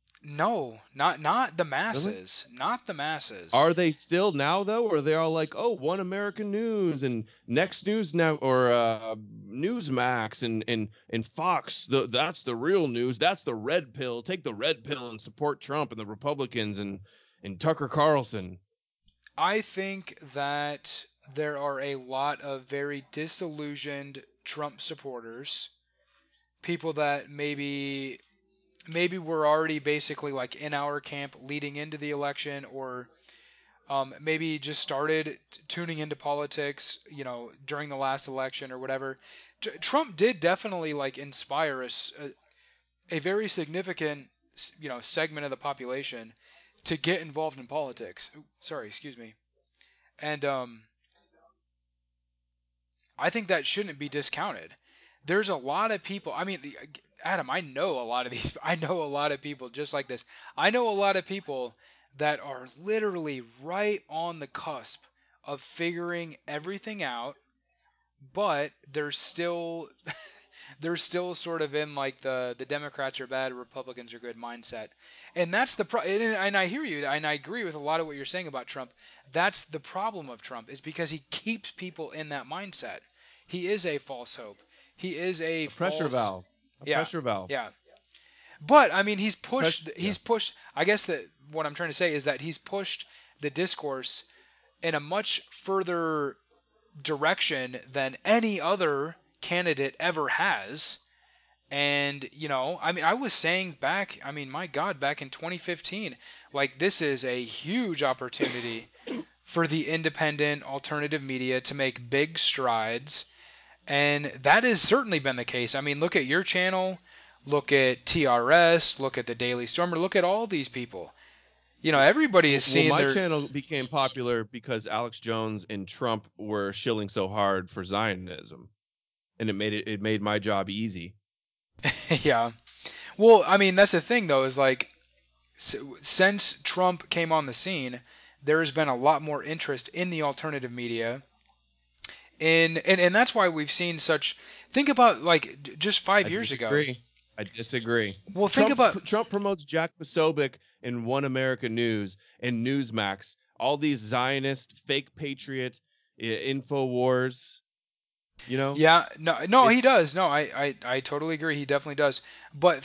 No, not the Really? masses, not the masses. Are they still now though, or are they all like, oh, One American News and Next News now, or Newsmax and Fox? That's the real news. That's the red pill. Take the red pill and support Trump and the Republicans and Tucker Carlson. I think that there are a lot of very disillusioned Trump supporters, people that maybe were already basically like in our camp leading into the election, or maybe just started tuning into politics, during the last election or whatever. Trump did definitely like inspire a very significant segment of the population to get involved in politics. Ooh, sorry, excuse me. And I think that shouldn't be discounted. There's a lot of people. I mean, Adam, I know a lot of these. I know a lot of people just like this. I know a lot of people that are literally right on the cusp of figuring everything out, but they're still sort of in like the Democrats are bad, Republicans are good mindset, and that's and I hear you, and I agree with a lot of what you're saying about Trump. That's the problem of Trump is because he keeps people in that mindset. He is a false hope. He is a A pressure false, valve. A yeah, pressure valve. yeah. But I mean, Pressure. he's Yeah. pushed. I guess that what I'm trying to say is that he's pushed the discourse in a much further direction than any other candidate ever has. And, I mean, I was saying back, I mean, my God, back in 2015, like, this is a huge opportunity for the independent alternative media to make big strides. And that has certainly been the case. I mean, look at your channel, look at TRS, look at the Daily Stormer, look at all these people. Everybody is Well, seeing my their. channel became popular because Alex Jones and Trump were shilling so hard for Zionism, and it made my job easy. Yeah. Well, I mean, that's the thing, though, is like, since Trump came on the scene, there has been a lot more interest in the alternative media. And that's why we've seen such. Think about, like, just I 5 years ago. disagree. I disagree. Well, think about. Trump promotes Jack Posobiec in One America News and Newsmax. All these Zionist, fake patriot, InfoWars. Yeah, no, he It's does. No, I totally agree. He definitely does. But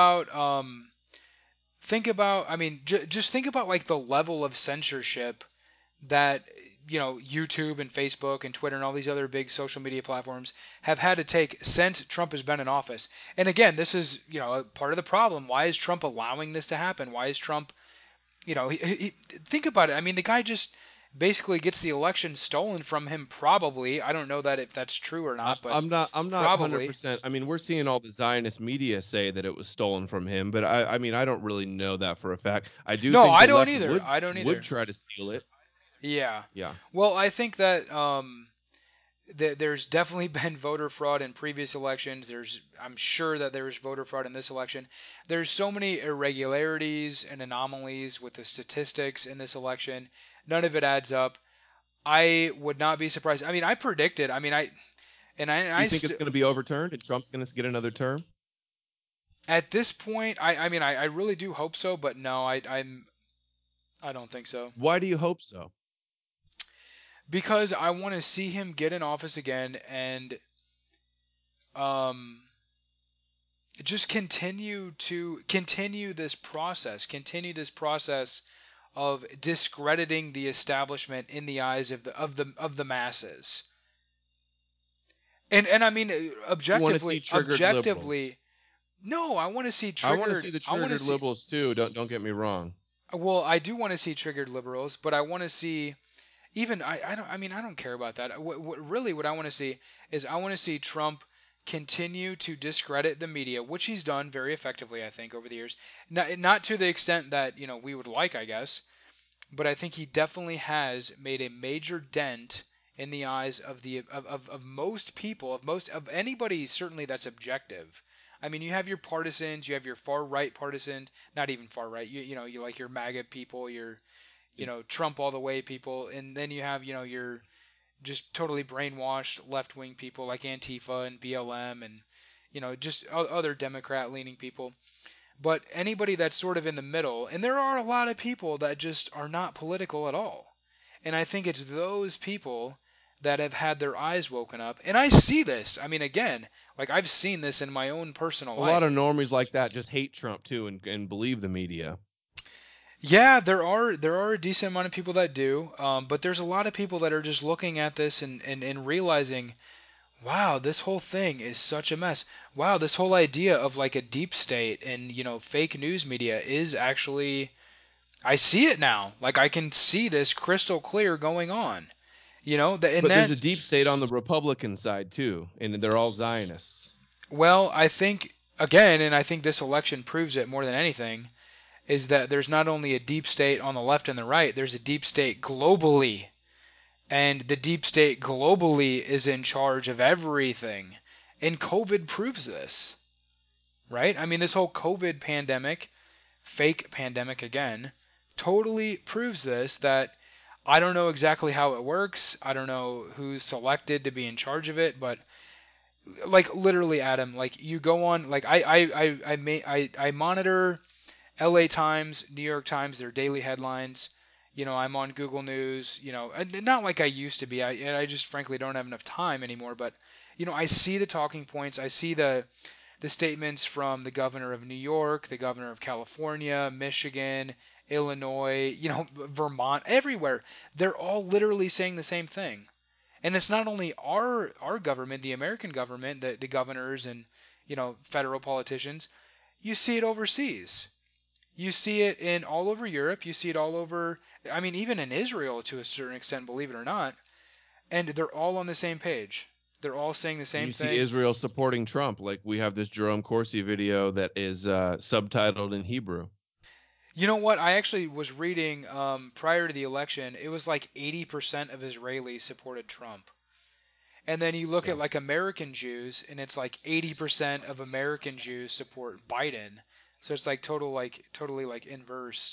think about. I mean, just think about, like, the level of censorship that YouTube and Facebook and Twitter and all these other big social media platforms have had to take since Trump has been in office. And again, this is a part of the problem. Why is Trump allowing this to happen? Why is Trump think about it. I mean, the guy just basically gets the election stolen from him. Probably. I don't know that if that's true or not, but I'm not probably. 100%. I mean, we're seeing all the Zionist media say that it was stolen from him, but I mean, I don't really know that for a fact. I do No, think I the don't left either. I don't would either. try to steal it. Yeah. Yeah. Well, I think that there's definitely been voter fraud in previous elections. I'm sure that there was voter fraud in this election. There's so many irregularities and anomalies with the statistics in this election. None of it adds up. I would not be surprised. I mean, I predicted. I mean, You think it's going to be overturned and Trump's going to get another term? at this point, I mean, I really do hope so, but no, I don't think so. Why do you hope so? Because I want to see him get in office again and um just continue this process of discrediting the establishment in the eyes of the masses. And I mean, You want to see triggered liberals. objectively, no, I want to see I want to see triggered. the I want to triggered see. liberals too. Don't get me wrong. Well, I do want to see triggered liberals, but I want to see even I don't. I mean, I don't care about that. What I want to see is I want to see Trump continue to discredit the media, which he's done very effectively, I think, over the years. Not to the extent that we would like, I guess, but I think he definitely has made a major dent in the eyes of of most people, of anybody certainly that's objective. I mean, you have your partisans, you have your far right partisans, not even far right. You like your MAGA people, your Trump all the way people, and then you have your just totally brainwashed left wing people like Antifa and BLM and just other Democrat leaning people. But anybody that's sort of in the middle, and there are a lot of people that just are not political at all. And I think it's those people that have had their eyes woken up. And I see this. I mean, again, like, I've seen this in my own personal A lot life. of normies like that just hate Trump too and believe the media. Yeah, there are a decent amount of people that do, but there's a lot of people that are just looking at this and realizing, wow, this whole thing is such a mess. Wow, this whole idea of, like, a deep state and fake news media is actually, I see it now. Like, I can see this crystal clear going on. And But there's that, a deep state on the Republican side too, and they're all Zionists. well, I think, again, and I think this election proves it more than anything, is that there's not only a deep state on the left and the right, there's a deep state globally. And the deep state globally is in charge of everything. And COVID proves this, right? I mean, this whole COVID pandemic, fake pandemic again, totally proves this, that I don't know exactly how it works. I don't know who's selected to be in charge of it, but, like, literally, Adam, like, you go on, like, I monitor LA Times, New York Times, their daily headlines. I'm on Google News, and not like I used to be. I just frankly don't have enough time anymore, but I see the talking points. I see the statements from the governor of New York, the governor of California, Michigan, Illinois, Vermont, everywhere, they're all literally saying the same thing. And it's not only our government, the American government, the governors and federal politicians. You see it overseas. You see it in all over Europe. You see it all over. I mean, even in Israel to a certain extent, believe it or not. And they're all on the same page. They're all saying the And same you see thing. Israel supporting Trump. Like we have this Jerome Corsi video that is subtitled in Hebrew. You know what? I actually was reading prior to the election. It was like 80% of Israelis supported Trump. And then you look Yeah. at like American Jews, and it's like 80% of American Jews support Biden. So it's like totally like inversed.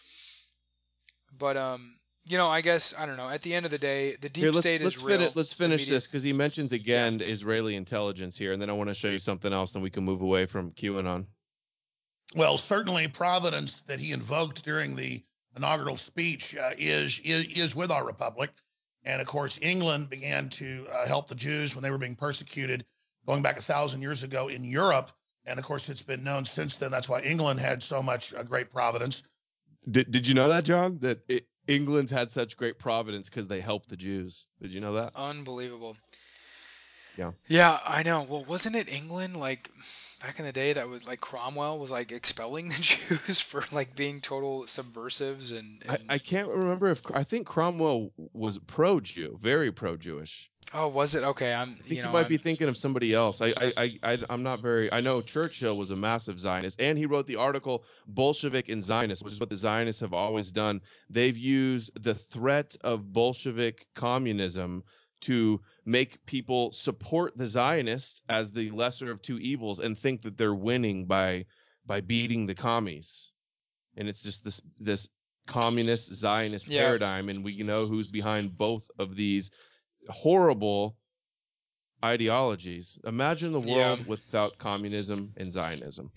But I guess I don't know. At the end of the day, the Here, deep state is real. let's The finish media, this because he mentions yeah. again Israeli intelligence here, and then I want to show you something else, and we can move away from QAnon. Well, certainly Providence that he invoked during the inaugural speech is with our republic, and of course England began to help the Jews when they were being persecuted, going back 1,000 years ago in Europe, and of course it's been known since then. That's why England had so much great providence. Did you know that, John? That England's had such great providence because they helped the Jews. Did you know that? Unbelievable. Yeah. Yeah, I know. Well, wasn't it England like back in the day that was like Cromwell was like expelling the Jews for like being total subversives and I can't remember if I think Cromwell was pro-Jew, very pro-Jewish. oh, was it? Okay, I think you might be thinking of somebody else. I'm not very. I know Churchill was a massive Zionist, and he wrote the article "Bolshevik and Zionist," which is what the Zionists have always done. They've used the threat of Bolshevik communism to make people support the Zionists as the lesser of two evils and think that they're winning by beating the commies. And it's just this communist Zionist yeah, paradigm, and we know who's behind both of these horrible ideologies. Imagine the yeah. world without communism and Zionism.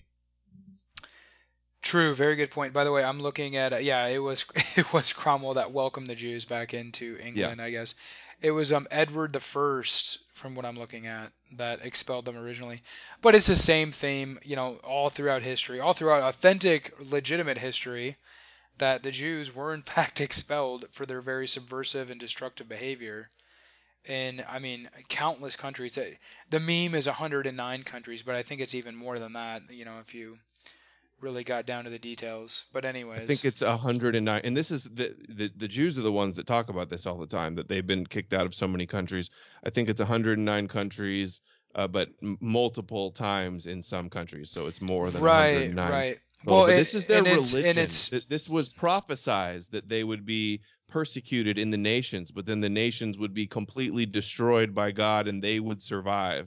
True, very good point. By the way, I'm looking at yeah, it was it was Cromwell that welcomed the Jews back into Yeah. England, I guess. It was Edward the First, from what I'm looking at, that expelled them originally. But it's the same theme, all throughout history, all throughout authentic, legitimate history, that the Jews were in fact expelled for their very subversive and destructive behavior. In, I mean, countless countries. The meme is 109 countries, but I think it's even more than that. If you really got down to the details. But I think anyways, it's 109, and this is the Jews are the ones that talk about this all the time, that they've been kicked out of so many countries. I think it's 109 countries, but multiple times in some countries, so it's more than right, 109 right. total. Well, But this is their and religion. it's This was prophesized that they would be persecuted in the nations, but then the nations would be completely destroyed by God, and they would survive.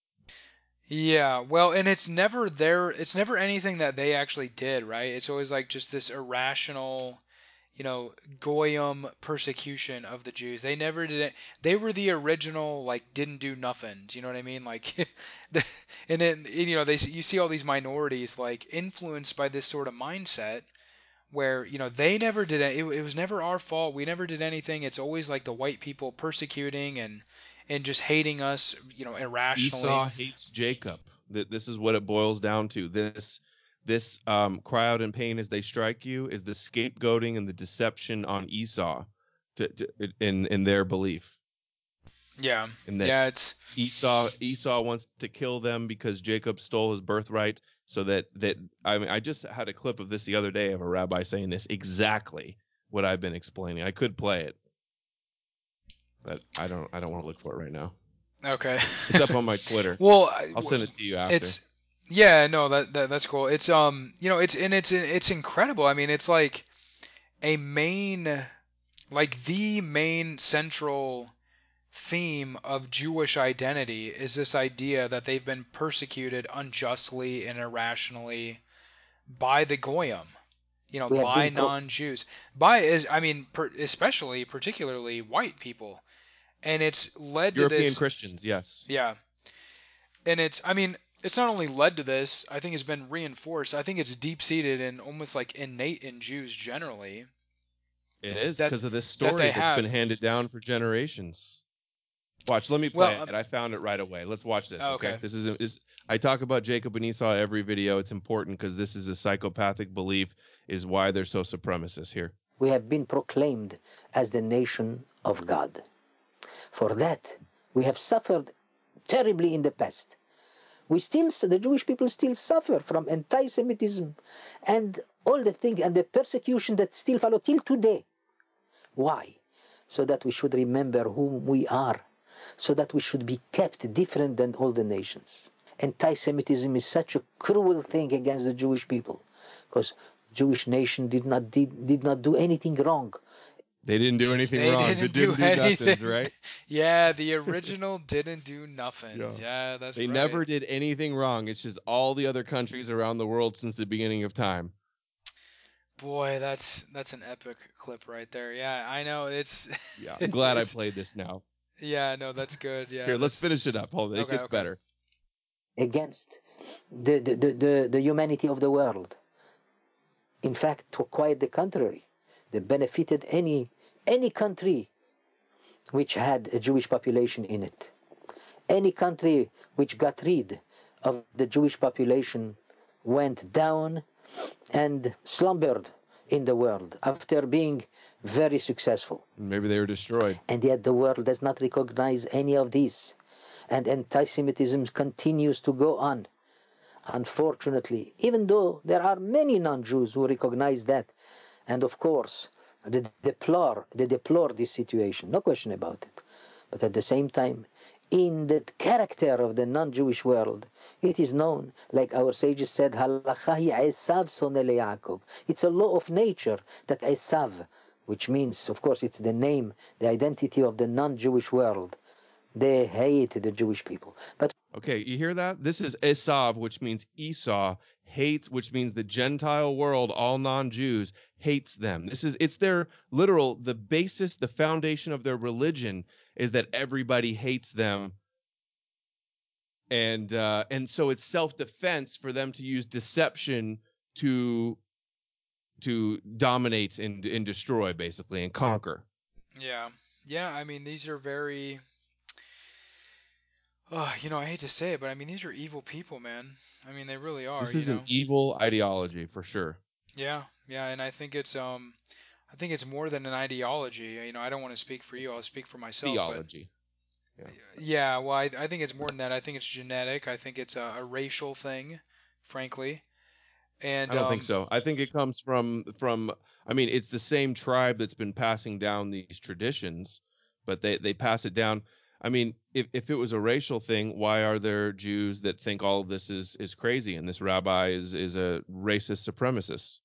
yeah. Well, and it's never their. It's never anything that they actually did, right? It's always like just this irrational, goyim persecution of the Jews. They never did it. They were the original, like, didn't do nothing. Do you know what I mean? Like, and then you see all these minorities like influenced by this sort of mindset where they never did it. It was never our fault. We never did anything. It's always like the white people persecuting and just hating us, irrationally. Esau hates Jacob. This is what it boils down to. This cry out in pain as they strike you is the scapegoating and the deception on Esau, in their belief, Yeah, and that yeah. It's Esau wants to kill them because Jacob stole his birthright. So that I mean, I just had a clip of this the other day of a rabbi saying this exactly what I've been explaining. I could play it, but I don't want to look for it right now. okay. It's up on my Twitter. Well, I'll send it to you after. it's yeah. No, that's cool. It's it's incredible. I mean, it's like a main like the main central theme of Jewish identity is this idea that they've been persecuted unjustly and irrationally by the goyim, by non-Jews, especially particularly white people, and it's led to European this. Christians, yes. Yeah, and it's not only led to this. I think it's been reinforced. I think it's deep-seated and almost like innate in Jews generally It is that because of this that story they that's been have. handed down for generations. Watch, let me play Well, it. I found it right away. Let's watch this, oh, okay? okay. This is I talk about Jacob and Esau every video. It's important because this is a psychopathic belief is why they're so supremacist here. We have been proclaimed as the nation of God. For that, we have suffered terribly in the past. The Jewish people still suffer from anti-Semitism and all the things and the persecution that still follow till today. Why? So that we should remember whom we are, so that we should be kept different than all the nations. Anti-Semitism is such a cruel thing against the Jewish people, because Jewish nation did not do anything wrong. They didn't do anything They wrong. didn't Didn't do do nothings, anything. right? Yeah, the original didn't do nothing. Yeah. Yeah, that's They right. never did anything wrong. It's just all the other countries around the world since the beginning of time. Boy, that's an epic clip right there. Yeah, I know it's Yeah, I'm glad I it's played this now. yeah, no, that's good. Yeah, Here, let's that's finish it up. Hold on, it okay, gets okay. better. Against the humanity of the world. In fact, quite the contrary. They benefited any country which had a Jewish population in it. Any country which got rid of the Jewish population went down and slumbered in the world after being very successful. Maybe they were destroyed. And yet the world does not recognize any of this. And anti-Semitism continues to go on. Unfortunately, even though there are many non-Jews who recognize that, and of course, they deplore this situation, no question about it. But at the same time, in the character of the non-Jewish world, it is known, like our sages said, Halacha hi Esav soneh leYaakov. It's a law of nature that Esav, which means, of course, it's the name, the identity of the non-Jewish world. They hate the Jewish people. But Okay, you hear that? This is Esav, which means Esau, hates, which means the Gentile world, all non-Jews, hates them. It's their literal, the basis, the foundation of their religion is that everybody hates them. And so it's self-defense for them to use deception to dominate and destroy, basically, and conquer. Yeah. Yeah, I mean, these are very I hate to say it, but I mean, these are evil people, man. I mean, they really are, This is an evil ideology for sure. Yeah, yeah, and I think it's more than an ideology. I don't want to speak for you. I'll speak for myself, but Theology. Yeah. yeah, well, I think it's more than that. I think it's genetic. I think it's a racial thing, frankly. And I don't think so. I think it comes from I mean, it's the same tribe that's been passing down these traditions, but they pass it down. I mean, if it was a racial thing, why are there Jews that think all of this is crazy and this rabbi is a racist supremacist?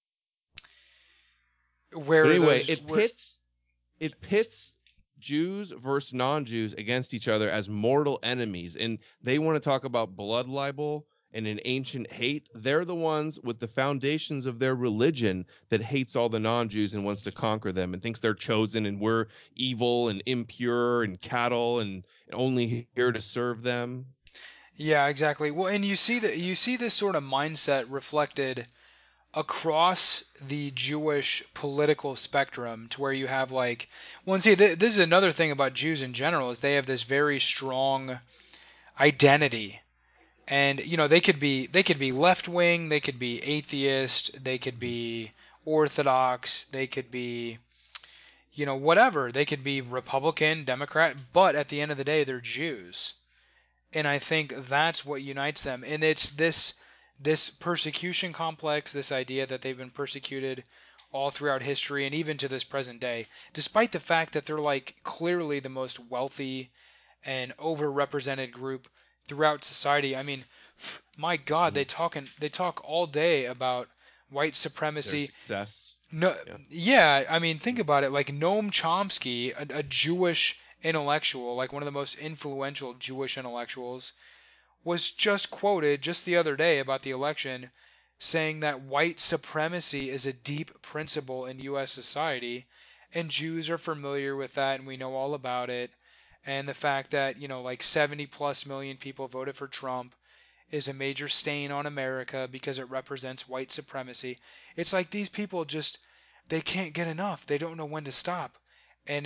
where But are anyway, those? it pits Jews versus non-Jews against each other as mortal enemies, and they want to talk about blood libel and an ancient hate. They're the ones with the foundations of their religion that hates all the non-Jews and wants to conquer them and thinks they're chosen and we're evil and impure and cattle and only here to serve them. Yeah, exactly. Well, and you see this sort of mindset reflected across the Jewish political spectrum to where you have like, well, and see, this is another thing about Jews in general is they have this very strong identity, and they could be left wing, they could be atheist, they could be orthodox, they could be whatever, they could be Republican, Democrat, but at the end of the day, they're Jews. And I think that's what unites them. And it's this persecution complex, this idea that they've been persecuted all throughout history and even to this present day, despite the fact that they're like clearly the most wealthy and overrepresented group throughout society. I mean, my God, Mhm. they talk all day about white Their supremacy. success. No, Yeah. yeah, I mean, think about it. Like Noam Chomsky, a Jewish intellectual, like one of the most influential Jewish intellectuals, was just quoted just the other day about the election saying that white supremacy is a deep principle in U.S. society, and Jews are familiar with that, and we know all about it. And the fact that, like 70 plus million people voted for Trump is a major stain on America because it represents white supremacy. It's like these people just, they can't get enough. They don't know when to stop. And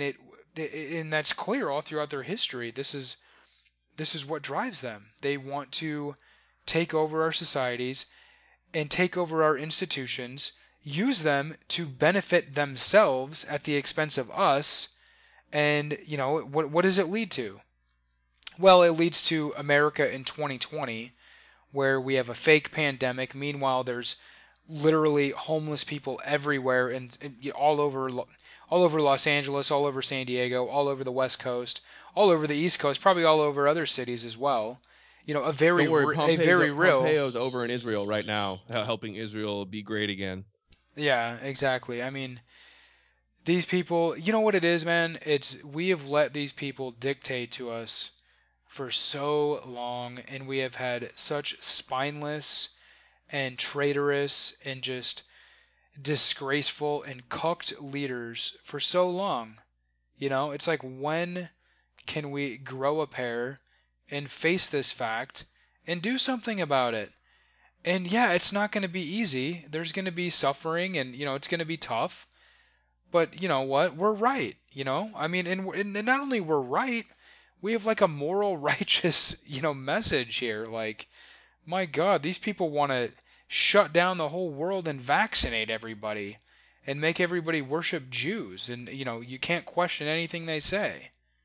and that's clear all throughout their history. This is what drives them. They want to take over our societies and take over our institutions, use them to benefit themselves at the expense of us. And, what does it lead to? Well, it leads to America in 2020, where we have a fake pandemic. Meanwhile, there's literally homeless people everywhere, and all over Los Angeles, all over San Diego, all over the West Coast, all over the East Coast, probably all over other cities as well. A very Don't worry, a very real. Pompeo's over in Israel right now, helping Israel be great again. Yeah, exactly. I mean, these people, you know what it is, man? We have let these people dictate to us for so long, and we have had such spineless and traitorous and just disgraceful and cooked leaders for so long. It's like, when can we grow a pair and face this fact and do something about it? And yeah, it's not going to be easy. There's going to be suffering, and it's going to be tough. But you know what? We're right. I mean, and not only we're right, we have like a moral, righteous, message here. Like, my God, these people want to shut down the whole world and vaccinate everybody and make everybody worship Jews. And, you can't question anything they say.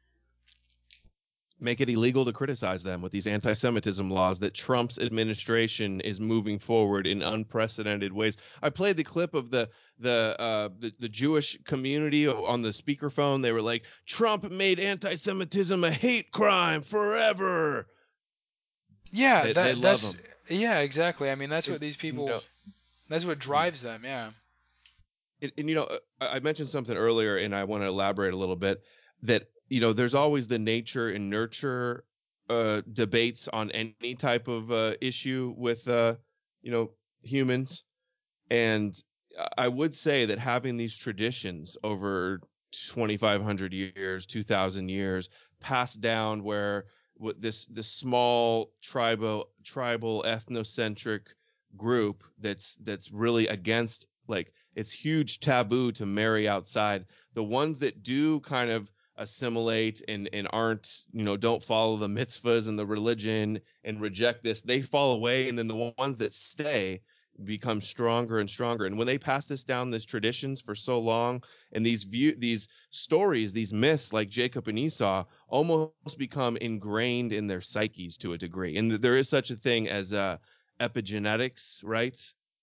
Make it illegal to criticize them with these anti-Semitism laws that Trump's administration is moving forward in unprecedented ways. I played the clip of the Jewish community on the speakerphone. They were like, "Trump made anti-Semitism a hate crime forever." Yeah, They love him. yeah, exactly. I mean, that's what And, these you people, know, that's what drives them. Yeah. I mentioned something earlier, and I want to elaborate a little bit. That there's always the nature and nurture debates on any type of issue with humans, and I would say that having these traditions over 2,500 years, 2,000 years passed down, where this small tribal ethnocentric group that's really against, like, it's huge taboo to marry outside. The ones that do kind of assimilate and aren't, don't follow the mitzvahs and the religion and reject this, they fall away, and then the ones that stay become stronger and stronger. And when they pass these traditions for so long, and these stories, these myths like Jacob and Esau almost become ingrained in their psyches to a degree. And there is such a thing as epigenetics, right?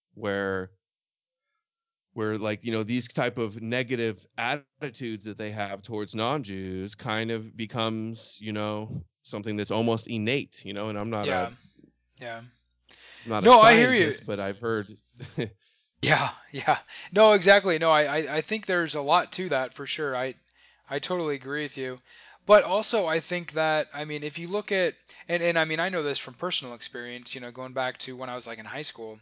Where like, these type of negative attitudes that they have towards non-Jews kind of becomes, something that's almost innate, and I'm not Yeah. Yeah. a No, I hear you. scientist, but I've heard. Yeah. Yeah. No, exactly. No, I think there's a lot to that for sure. I totally agree with you. But also, I think that, I mean, if you look at, and I mean, I know this from personal experience, going back to when I was like in high school.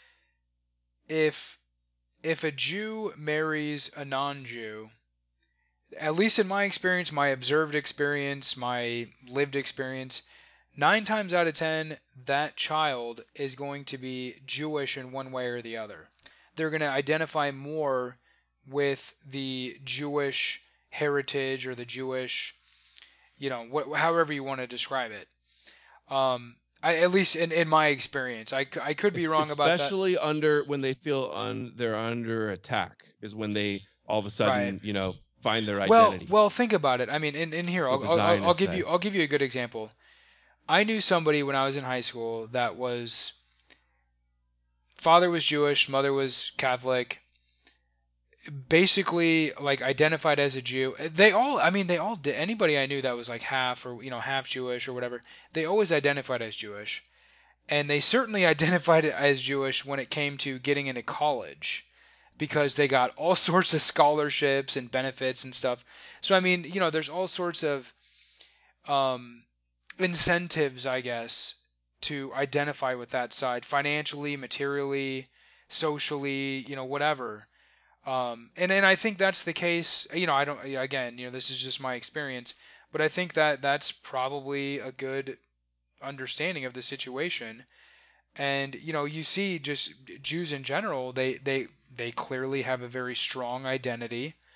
If if a Jew marries a non-Jew, at least in my experience, my observed experience, my lived experience, 9 times out of 10, that child is going to be Jewish in one way or the other. They're going to identify more with the Jewish heritage or the Jewish, however you want to describe it. At least in my experience, I could be wrong about that. Especially when they feel they're under attack, is when they all of a Right. sudden, find their Well, identity. well, think about it. I mean, in here, That's what I'll, the I'll, I'll Zionists give say. you I'll give you a good example. I knew somebody when I was in high school that was father was Jewish, mother was Catholic, basically like identified as a Jew. I mean, they all did. Anybody I knew that was like half or half Jewish or whatever, they always identified as Jewish, and they certainly identified as Jewish when it came to getting into college, because they got all sorts of scholarships and benefits and stuff. So I mean, there's all sorts of um, incentives, I guess, to identify with that side financially, materially, socially, whatever. And then I think that's the case. I don't. Again, this is just my experience, but I think that that's probably a good understanding of the situation. And you see, just Jews in general, they clearly have a very strong identity.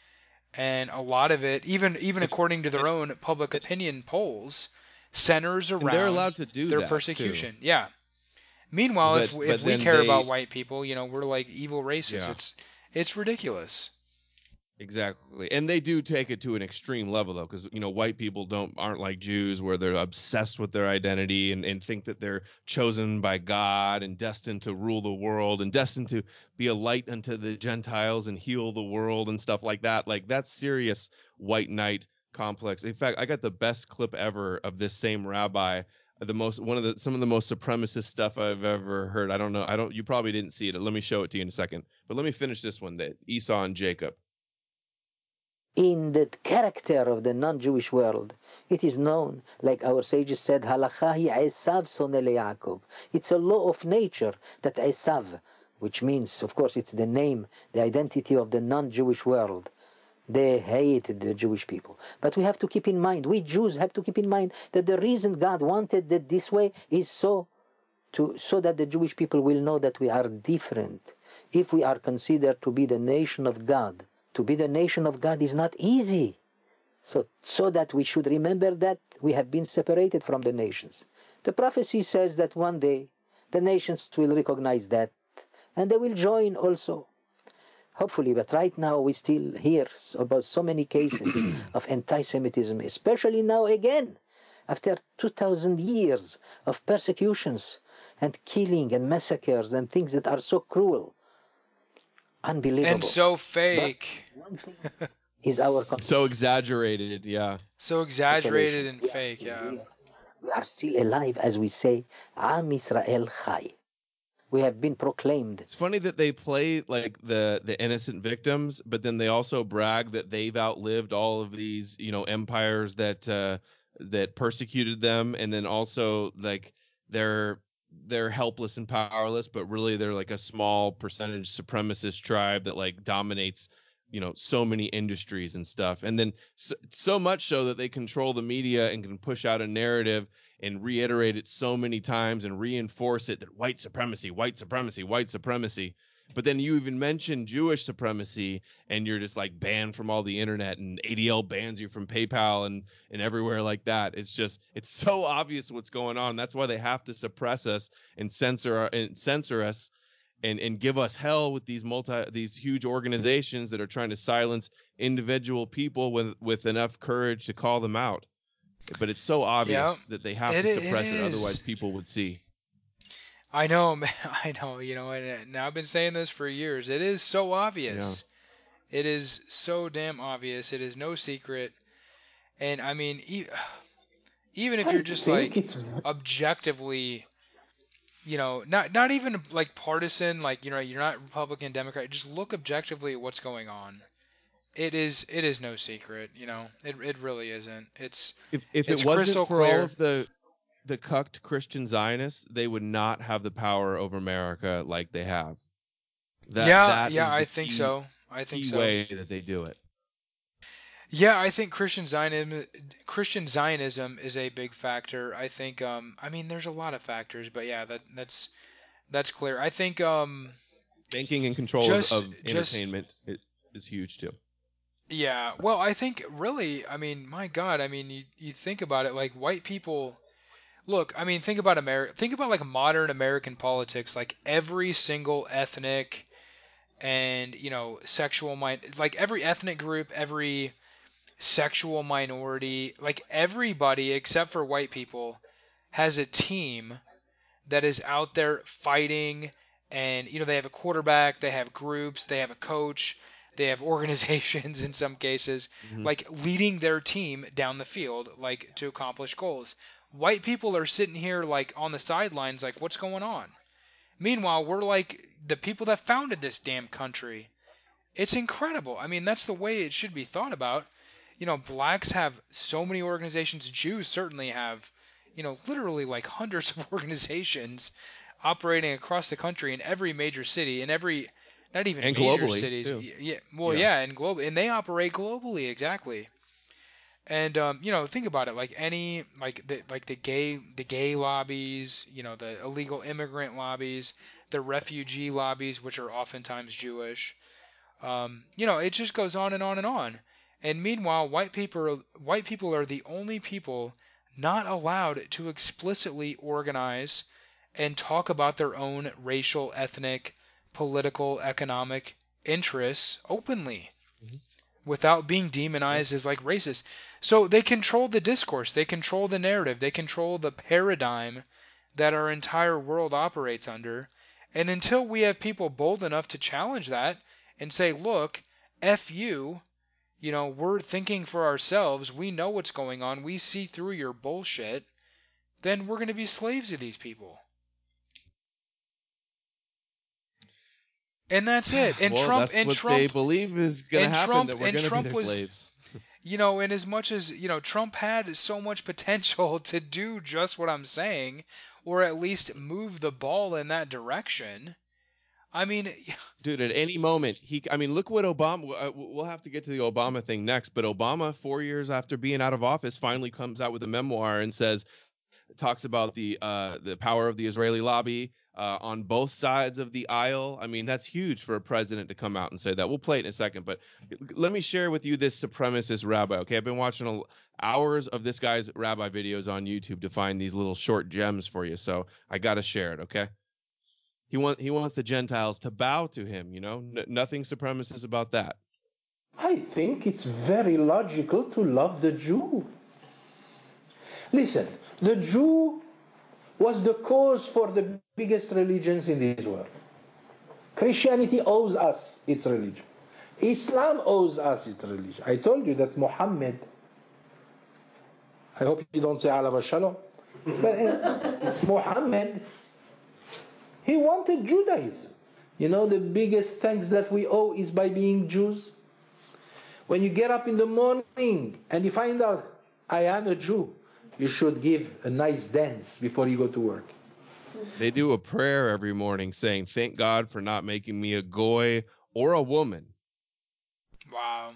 And a lot of it, even according to their own public opinion polls, centers And they're around allowed to do their that too. persecution. Yeah. Meanwhile, if But we then care about they, white people, we're like evil racists. yeah. It's ridiculous. Exactly. And they do take it to an extreme level though, because white people aren't like Jews where they're obsessed with their identity and think that they're chosen by God and destined to rule the world and destined to be a light unto the Gentiles and heal the world and stuff like that. Like that's serious white knight complex. In fact, I got the best clip ever of this same rabbi. Some of the most supremacist stuff I've ever heard. You probably didn't see it. Let me show it to you in a second. But let me finish this one, that Esau and Jacob. In the character of the non-Jewish world, it is known, like our sages said, Halacha hi Esav soneh leYaakov. It's a law of nature that Esav, which means, of course, it's the name, the identity of the non-Jewish world. They hated the Jewish people. But we have to keep in mind, we Jews have to keep in mind that the reason God wanted it this way is so that the Jewish people will know that we are different. If we are considered to be the nation of God, to be the nation of God is not easy. So that we should remember that we have been separated from the nations. The prophecy says that one day the nations will recognize that and they will join also. Hopefully, but right now we still hear about so many cases of anti-Semitism, especially now again, after 2,000 years of persecutions and killing and massacres and things that are so cruel. And Unbelievable. so But fake. one thing is our So exaggerated, yeah. So exaggerated consolation. and fake, yeah. We are still alive, as we say, Am Israel Chai. We have been proclaimed. It's funny that they play like the innocent victims, but then they also brag that they've outlived all of these, empires that persecuted them, and then also like they're they're helpless and powerless, but really they're like a small percentage supremacist tribe that like dominates, so many industries and stuff. And then so much so that they control the media and can push out a narrative and reiterate it so many times and reinforce it that white supremacy, white supremacy, white supremacy. But then you even mention Jewish supremacy and you're just like banned from all the internet, and ADL bans you from PayPal and everywhere like that. It's so obvious what's going on. That's why they have to suppress us and censor us and give us hell with these huge organizations that are trying to silence individual people with enough courage to call them out. But it's so Yeah. obvious that they have to It suppress it, otherwise is. people would see. I know, man. I know, and I've been saying this for years. It is so Yeah. obvious. It is so damn obvious. It is no secret. And I mean, even if I you're just think like it's objectively, not even like partisan, like you're not Republican, Democrat. Just look objectively at what's going on. It is no secret. It really isn't. If it It's wasn't crystal for all clear. of the cucked Christian Zionists, they would not have the power over America like they have. That Yeah, that yeah, is the I think key so. I think key so. way that they do it. Yeah, I think Christian Zionism is a big factor. I think I mean there's a lot of factors, but yeah, that's clear. I think Banking and control just of just entertainment is huge too. yeah, well, I think really, I mean, my God, I mean, you think about it, like white people. Look, I mean, think about like modern American politics, like every single ethnic and sexual like every ethnic group, every sexual minority, like everybody except for white people has a team that is out there fighting, and they have a quarterback, they have groups, they have a coach, they have organizations in some cases, Hmm. like leading their team down the field, like to accomplish goals. White people are sitting here like on the sidelines, like what's going on? Meanwhile, we're like the people that founded this damn country. It's incredible. I mean, that's the way it should be thought about. Blacks have so many organizations. Jews certainly have, literally like hundreds of organizations operating across the country in every major city, in every, not even And major globally cities. too. Yeah, well, Yeah. yeah, and global, and they operate globally exactly. And think about it, like the gay lobbies, the illegal immigrant lobbies, the refugee lobbies, which are oftentimes Jewish. It just goes on and on and on. And meanwhile, white people are the only people not allowed to explicitly organize and talk about their own racial, ethnic, political, economic interests openly Mhm. without being Yeah. demonized as like racist. So they control the discourse, they control the narrative, they control the paradigm that our entire world operates under. And until we have people bold enough to challenge that and say, look, F you, we're thinking for ourselves, we know what's going on, we see through your bullshit, then we're going to be slaves to these people. And that's it. And Well, Trump that's and what they Trump believe is going to and happen, Trump that we're and going to be Trump their was, slaves. and as much as, Trump had so much potential to do just what I'm saying, or at least move the ball in that direction. I mean, Dude, at any moment, I mean, look what Obama, we'll have to get to the Obama thing next, but Obama, 4 years after being out of office, finally comes out with a memoir and talks about the power of the Israeli lobby on both sides of the aisle. I mean, that's huge for a president to come out and say that. We'll play it in a second, but let me share with you this supremacist rabbi. Okay, I've been watching hours of this guy's rabbi videos on YouTube to find these little short gems for you, so I got to share it. Okay. He wants the Gentiles to bow to him. Nothing supremacist about that. I think it's very logical to love the Jew. Listen, the Jew was the cause for the biggest religions in this world. Christianity owes us its religion. Islam owes us its religion. I told you that Muhammad, I hope you don't say Allah Shalom, but Muhammad, he wanted Judaism. The biggest thanks that we owe is by being Jews. When you get up in the morning and you find out, I am a Jew, you should give a nice dance before you go to work. They do a prayer every morning saying, "Thank God for not making me a goy or a woman." wow.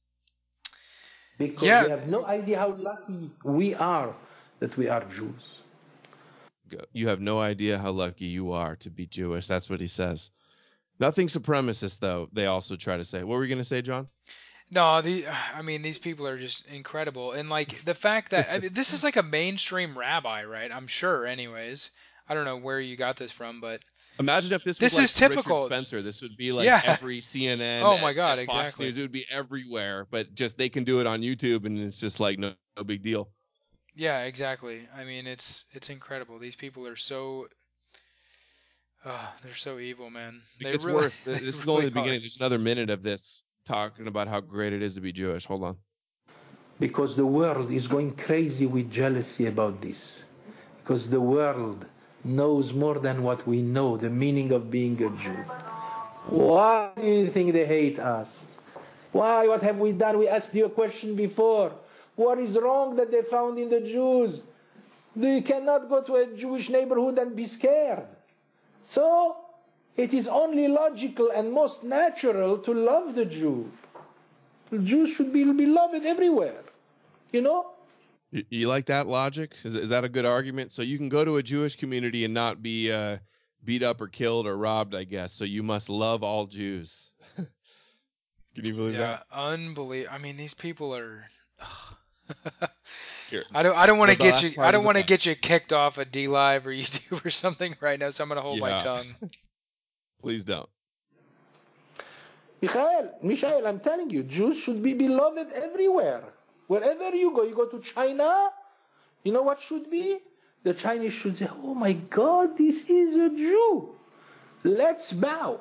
Because Yeah, they have no idea how lucky we are that we are Jews. You have no idea how lucky you are to be Jewish. That's what he says. Nothing supremacist, though, they also try to say. What were you going to say, John? no, these people are just incredible. And like the fact that this is like a mainstream rabbi, right? I'm sure anyways. I don't know where you got this from, but Imagine if this was this like is Richard typical. Spencer. This would be like Yeah. every CNN Oh my God, and Fox exactly. News. It would be everywhere, but just they can do it on YouTube, and it's just like no big deal. Yeah, exactly. I mean, it's incredible. These people are so they're so evil, man. It They gets really worse. they This is only really the are. beginning. There's another minute of this talking about how great it is to be Jewish. Hold on. Because the world is going crazy with jealousy about this. Because the world knows more than what we know, the meaning of being a Jew. Why do you think they hate us? Why? What have we done? We asked you a question before. What is wrong that they found in the Jews? You cannot go to a Jewish neighborhood and be scared. So, it is only logical and most natural to love the Jew. The Jews should be beloved everywhere. You like that logic? Is that a good argument? So you can go to a Jewish community and not be beat up or killed or robbed, I guess. So you must love all Jews. Can you believe Yeah, that? unbelievable. I mean, these people are. Here, I don't want to the get you last part is the best. kicked off a D Live or YouTube or something right now, so I'm gonna hold my Yeah, tongue. please don't. Michael, I'm telling you, Jews should be beloved everywhere. Wherever you go to China, you know what should be? The Chinese should say, oh my God, this is a Jew. Let's bow.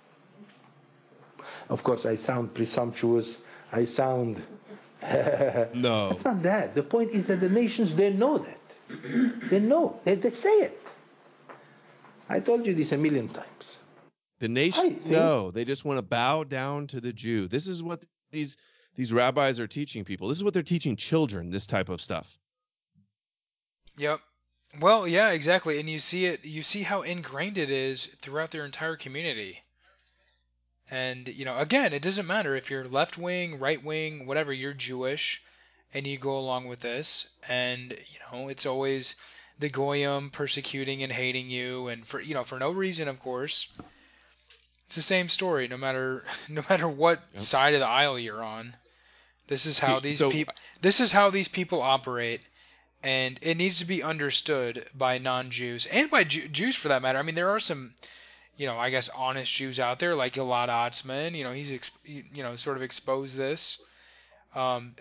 Of course, I sound presumptuous. I sound... No, That's not that. The point is that the nations, they know that. They know. They say it. I told you this a million times. the I nations think know. They just want to bow down to the Jew. This is what these rabbis are teaching people. This is what they're teaching children. This type of stuff. Yep. Well, yeah, exactly. And you see it. You see how ingrained it is throughout their entire community. And again, it doesn't matter if you're left wing, right wing, whatever. You're Jewish, and you go along with this. And it's always the goyim persecuting and hating you, and for no reason, of course. It's the same story, no matter no matter what Yep. side of the aisle you're on. This is how these So people. This is how these people operate, and it needs to be understood by non-Jews and by Jews for that matter. I mean, there are some, I guess honest Jews out there like Gilad Atzmon. Sort of exposed this. Um,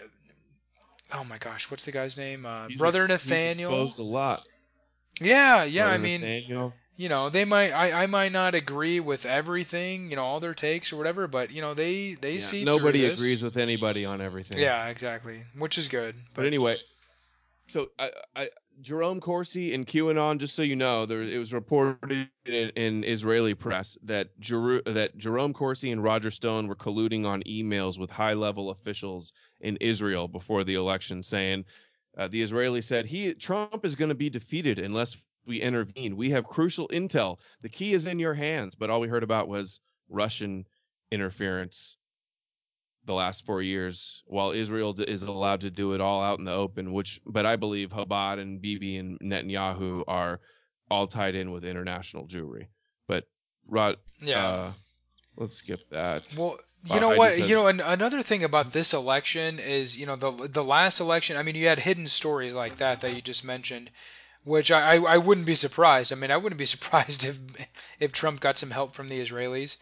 oh my gosh, what's the guy's name? Brother he's Nathaniel. exposed a lot. Yeah, yeah. I Brother mean, Nathaniel. they might. I might not agree with everything. All their takes or whatever, but they Yeah, see through nobody this. agrees with anybody on everything. Yeah, exactly. Which is good. But anyway, so Jerome Corsi and QAnon, just so you know, it was reported in Israeli press that Jerome Corsi and Roger Stone were colluding on emails with high-level officials in Israel before the election, saying the Israeli said Trump is going to be defeated unless we intervene. We have crucial intel. The key is in your hands. But all we heard about was Russian interference the last 4 years, while Israel is allowed to do it all out in the open, but I believe Chabad and Bibi and Netanyahu are all tied in with international Jewry. But Rod, yeah. let's skip that. Well, you know Biden what? says, Another thing about this election is, the last election. I mean, you had hidden stories like that you just mentioned, which I wouldn't be surprised. I mean, I wouldn't be surprised if Trump got some help from the Israelis.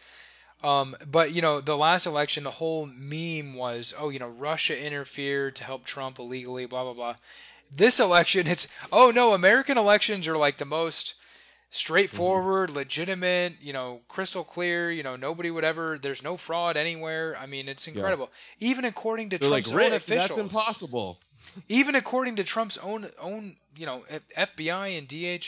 But the last election, the whole meme was, oh, Russia interfered to help Trump illegally, blah blah blah. This election, it's, oh no, American elections are like the most straightforward, legitimate, crystal clear, nobody would ever, there's no fraud anywhere. I mean, it's yeah, incredible. Even according to they're like, Trump's own Rick, that's officials, impossible. even according to Trump's own, FBI and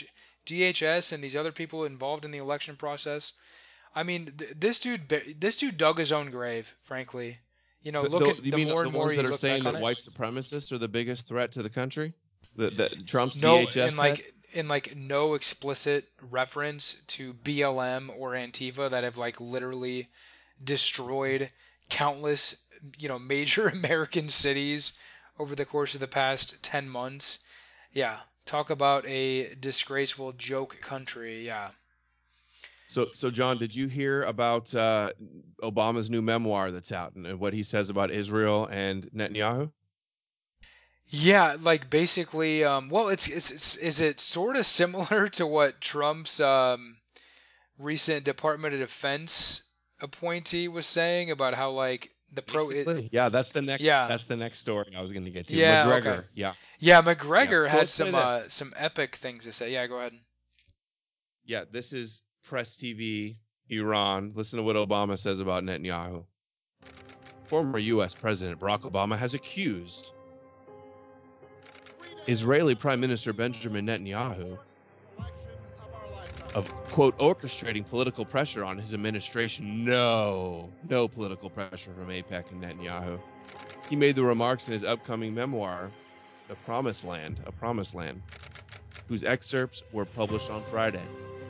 DHS and these other people involved in the election process. I mean, this dude dug his own grave, frankly. You The mean more the and more ones that you are look saying back on that it. white supremacists are the biggest threat to the country? That Trump's No, DHS said? in like no explicit reference to BLM or Antifa that have like literally destroyed countless, major American cities over the course of the past 10 months. Yeah, talk about a disgraceful joke country. Yeah. So John, did you hear about Obama's new memoir that's out and what he says about Israel and Netanyahu? Yeah, like basically, well, is it sort of similar to what Trump's recent Department of Defense appointee was saying about how like Basically, yeah, yeah, that's the next story I was going to get to. yeah, okay, McGregor, yeah, yeah, yeah. McGregor So had let's play this. some epic things to say. Yeah, go ahead. Yeah, this is Press TV, Iran. Listen to what Obama says about Netanyahu. Former U.S. President Barack Obama has accused Israeli Prime Minister Benjamin Netanyahu of, quote, orchestrating political pressure on his administration. No political pressure from AIPAC and Netanyahu. He made the remarks in his upcoming memoir, A Promised Land, whose excerpts were published on Friday.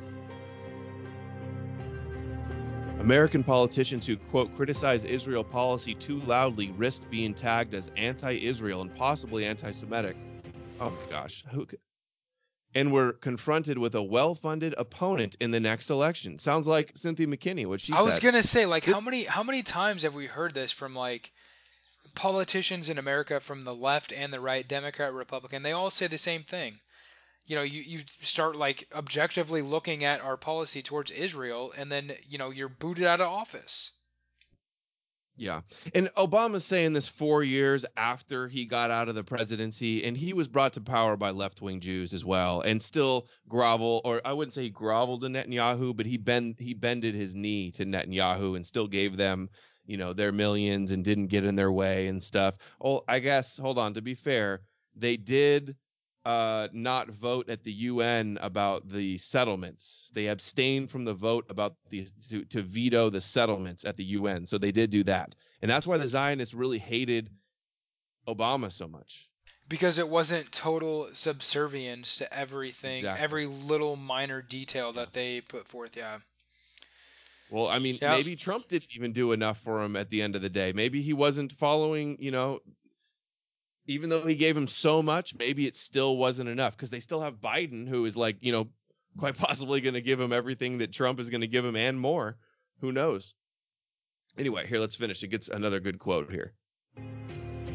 American politicians who, quote, criticize Israel policy too loudly risked being tagged as anti-Israel and possibly anti-Semitic. Oh my gosh. And were confronted with a well-funded opponent in the next election. Sounds like Cynthia McKinney, what she I was said. gonna say, like, how many times have we heard this from like politicians in America from the left and the right, Democrat, Republican? They all say the same thing. You start like objectively looking at our policy towards Israel, and then you're booted out of office. Yeah. And Obama's saying this 4 years after he got out of the presidency, and he was brought to power by left-wing Jews as well, and still or I wouldn't say he groveled to Netanyahu, but he bended his knee to Netanyahu and still gave them, their millions and didn't get in their way and stuff. Oh, I guess, hold on, to be fair, they did not vote at the UN about the settlements. They abstained from the vote about to veto the settlements at the UN. So they did do that. And that's why the Zionists really hated Obama so much. Because it wasn't total subservience to everything, Exactly. every little minor detail Yeah. that they put forth. Yeah. Well, I mean, Yeah. maybe Trump didn't even do enough for him at the end of the day. Maybe he wasn't following, even though he gave him so much, maybe it still wasn't enough because they still have Biden, who is like, quite possibly going to give him everything that Trump is going to give him and more. Who knows? Anyway, here, let's finish. It gets another good quote here.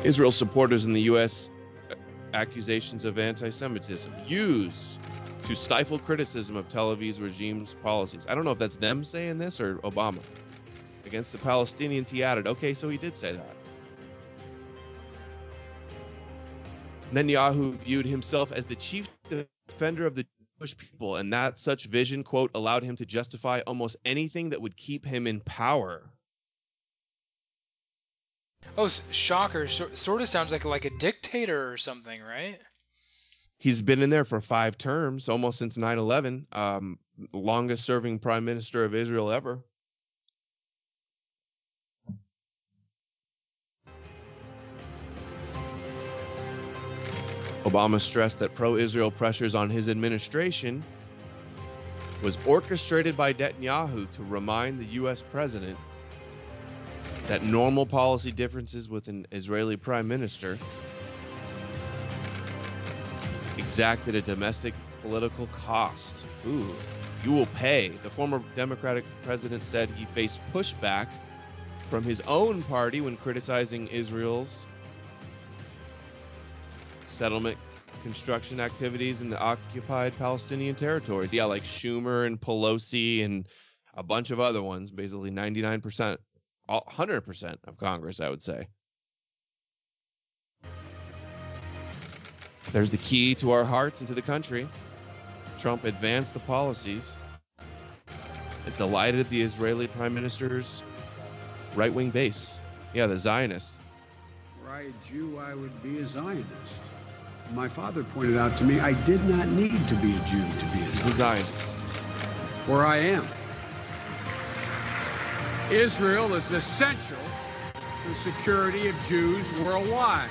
Israel supporters in the U.S. accusations of anti-Semitism use to stifle criticism of Tel Aviv's regime's policies. I don't know if that's them saying this or Obama. Against the Palestinians, he added, okay, so he did say that. Netanyahu viewed himself as the chief defender of the Jewish people, and that such vision, quote, allowed him to justify almost anything that would keep him in power. Oh, shocker! Sort of sounds like a dictator or something, right? He's been in there for 5 terms, almost since 9/11. Longest serving prime minister of Israel ever. Obama stressed that pro-Israel pressures on his administration was orchestrated by Netanyahu to remind the U.S. president that normal policy differences with an Israeli prime minister exacted a domestic political cost. Ooh, you will pay. The former Democratic president said he faced pushback from his own party when criticizing Israel's settlement construction activities in the occupied Palestinian territories. Yeah, like Schumer and Pelosi and a bunch of other ones, basically 99%, 100% of Congress, I would say. There's the key to our hearts and to the country. Trump advanced the policies. It delighted the Israeli prime minister's right-wing base. Yeah, the Zionist. Were I a Jew, I would be a Zionist. My father pointed out to me I did not need to be a Jew to be He's a Zionist. For I am. Israel is essential to the security of Jews worldwide.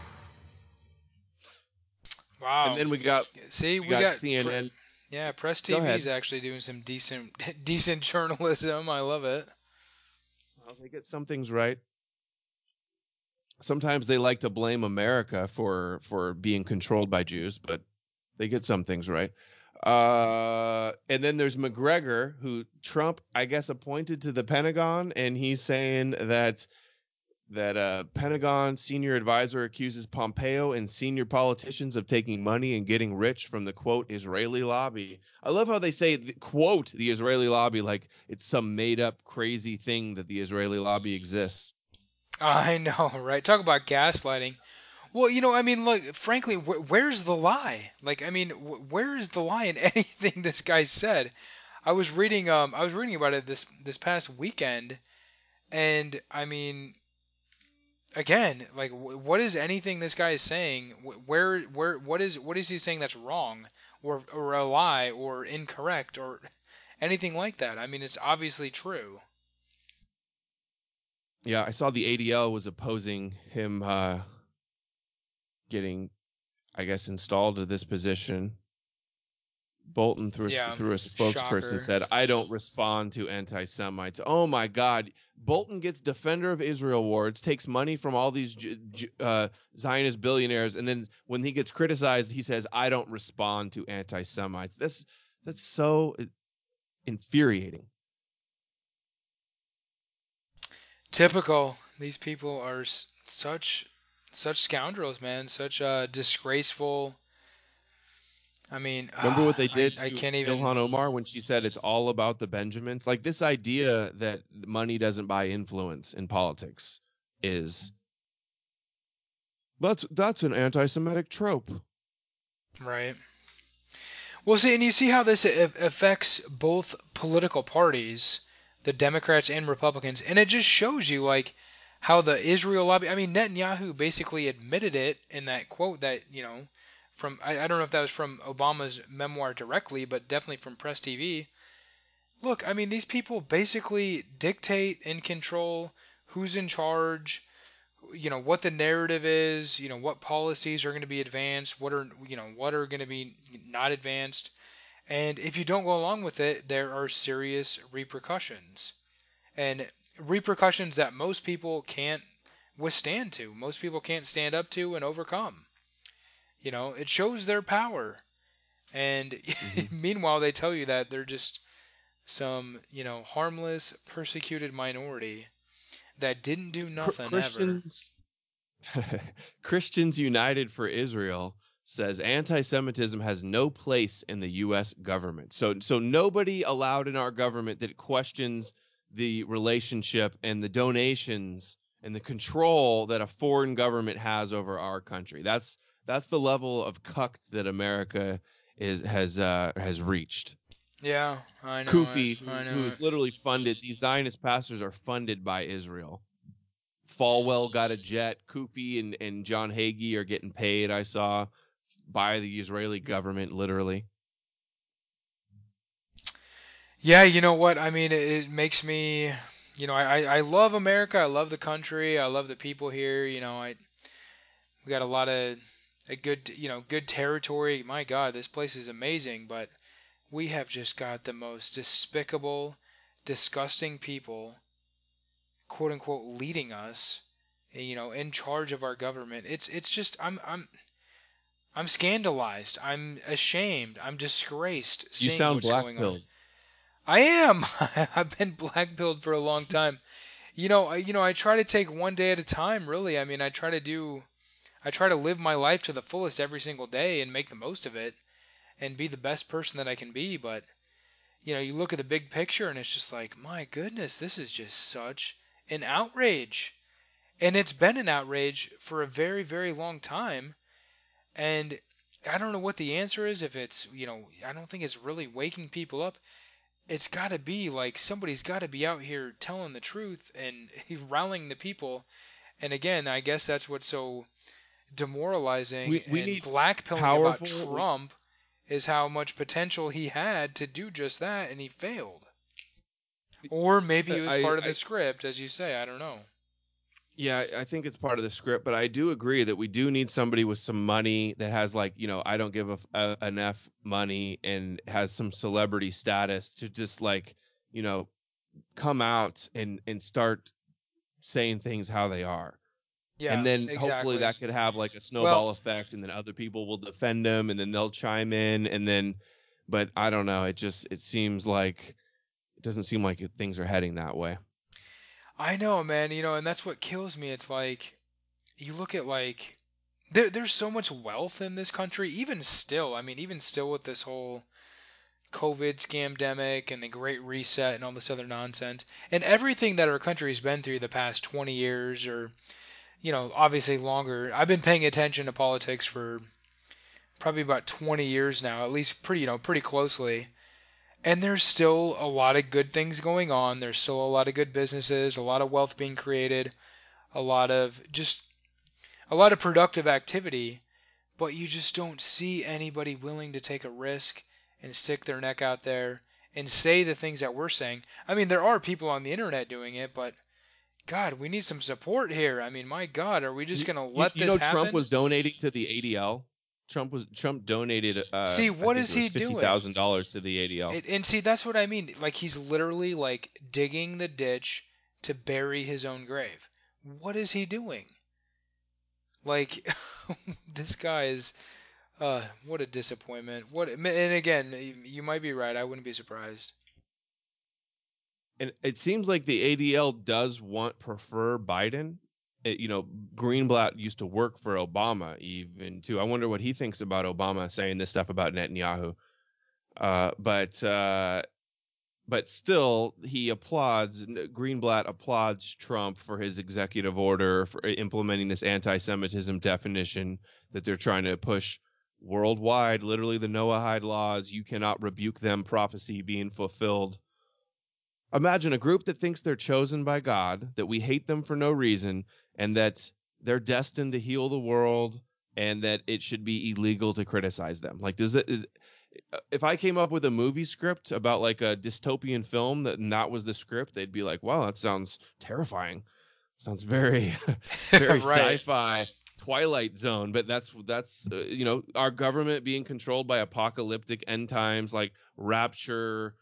Wow. And then we got CNN. Press TV is actually doing some decent journalism. I love it. Well, they get some things right. Sometimes they like to blame America for being controlled by Jews, but they get some things right. And then there's McGregor, who Trump, I guess, appointed to the Pentagon, and he's saying that Pentagon senior advisor accuses Pompeo and senior politicians of taking money and getting rich from the, quote, Israeli lobby. I love how they say, quote, the Israeli lobby, like it's some made-up crazy thing that the Israeli lobby exists. I know, right? Talk about gaslighting. Well, I mean, look, frankly, where's the lie? Like, I mean, where is the lie in anything this guy said? I was reading about it this past weekend, and I mean, again, like, what is anything this guy is saying? What is he saying that's wrong, or a lie, or incorrect, or anything like that? I mean, it's obviously true. Yeah, I saw the ADL was opposing him getting, I guess, installed to this position. Bolton, through a spokesperson, shocker. said, I don't respond to anti-Semites. Oh, my God. Bolton gets Defender of Israel awards, takes money from all these Zionist billionaires, and then when he gets criticized, he says, I don't respond to anti-Semites. That's so infuriating. Typical. These people are such scoundrels, man. Such disgraceful. I mean, remember what they did I to can't even. Ilhan Omar when she said it's all about the Benjamins? Like, this idea that money doesn't buy influence in politics is that's an anti-Semitic trope. Right. Well, see, and you see how this affects both political parties, the Democrats and Republicans, and it just shows you like how the Israel lobby. I mean, Netanyahu basically admitted it in that quote that from I don't know if that was from Obama's memoir directly, but definitely from Press TV. Look, I mean, these people basically dictate and control who's in charge, what the narrative is, what policies are going to be advanced, what are going to be not advanced. And if you don't go along with it, there are serious repercussions. And repercussions that most people can't withstand to. Most people can't stand up to and overcome. It shows their power. And meanwhile, they tell you that they're just some, harmless, persecuted minority that didn't do nothing Christians, ever. Christians United for Israel says anti-Semitism has no place in the U.S. government. So nobody allowed in our government that questions the relationship and the donations and the control that a foreign government has over our country. That's the level of cucked that America has reached. Yeah, I know Kufi, it. I who know is it. literally funded, these Zionist pastors are funded by Israel. Falwell got a jet. Kufi and John Hagee are getting paid, I saw, by the Israeli government, literally. Yeah, you know what? I mean, it makes me, I love America. I love the country. I love the people here. We got a lot of a good, good territory. My God, this place is amazing. But we have just got the most despicable, disgusting people, quote unquote, leading us. In charge of our government. It's just I'm scandalized. I'm ashamed. I'm disgraced You seeing sound what's black going on. pilled. I am. I've been black-pilled for a long time. I try to take one day at a time, really. I mean, I try to live my life to the fullest every single day and make the most of it and be the best person that I can be. But, you look at the big picture and it's just like, my goodness, this is just such an outrage. And it's been an outrage for a very, very long time. And I don't know what the answer is. If it's, I don't think it's really waking people up. It's got to be like somebody's got to be out here telling the truth and rallying the people. And again, I guess that's what's so demoralizing We and need blackpilling about powerful. Trump is how much potential he had to do just that and he failed. Or maybe it was part of the script, as you say. I don't know. Yeah, I think it's part of the script, but I do agree that we do need somebody with some money that has like, I don't give an F money and has some celebrity status to just like, come out and start saying things how they are. Yeah, And then hopefully exactly. that could have like a Well, snowball effect, and then other people will defend them, and then they'll chime in, and then, but I don't know. It seems like it doesn't seem like things are heading that way. I know, man, and that's what kills me. It's like you look at like there's so much wealth in this country, even still. I mean, even still with this whole COVID scamdemic and the Great Reset and all this other nonsense, and everything that our country's been through the past 20 years, or obviously longer. I've been paying attention to politics for probably about 20 years now, at least pretty closely. And there's still a lot of good things going on. There's still a lot of good businesses, a lot of wealth being created, a lot of productive activity, but you just don't see anybody willing to take a risk and stick their neck out there and say the things that we're saying. I mean, there are people on the internet doing it, but God, we need some support here. I mean, my God, are we just going to let this Trump happen? was donating to the ADL. Trump donated See, I what think is it was he doing? $50,000 to the ADL. And see, that's what I mean. Like, he's literally like digging the ditch to bury his own grave. What is he doing? Like, this guy is what a disappointment. And again, you might be right. I wouldn't be surprised. And it seems like the ADL does prefer Biden. Greenblatt used to work for Obama even too. I wonder what he thinks about Obama saying this stuff about Netanyahu. But still, Greenblatt applauds Trump for his executive order for implementing this anti-Semitism definition that they're trying to push worldwide, literally the Noahide laws. You cannot rebuke them, prophecy being fulfilled. Imagine a group that thinks they're chosen by God, that we hate them for no reason, and that they're destined to heal the world, and that it should be illegal to criticize them. Like, if I came up with a movie script about like a dystopian film and that was the script, they'd be like, wow, that sounds terrifying. Sounds very, very Right. sci-fi Twilight Zone. But that's our government being controlled by apocalyptic end times, like rapture,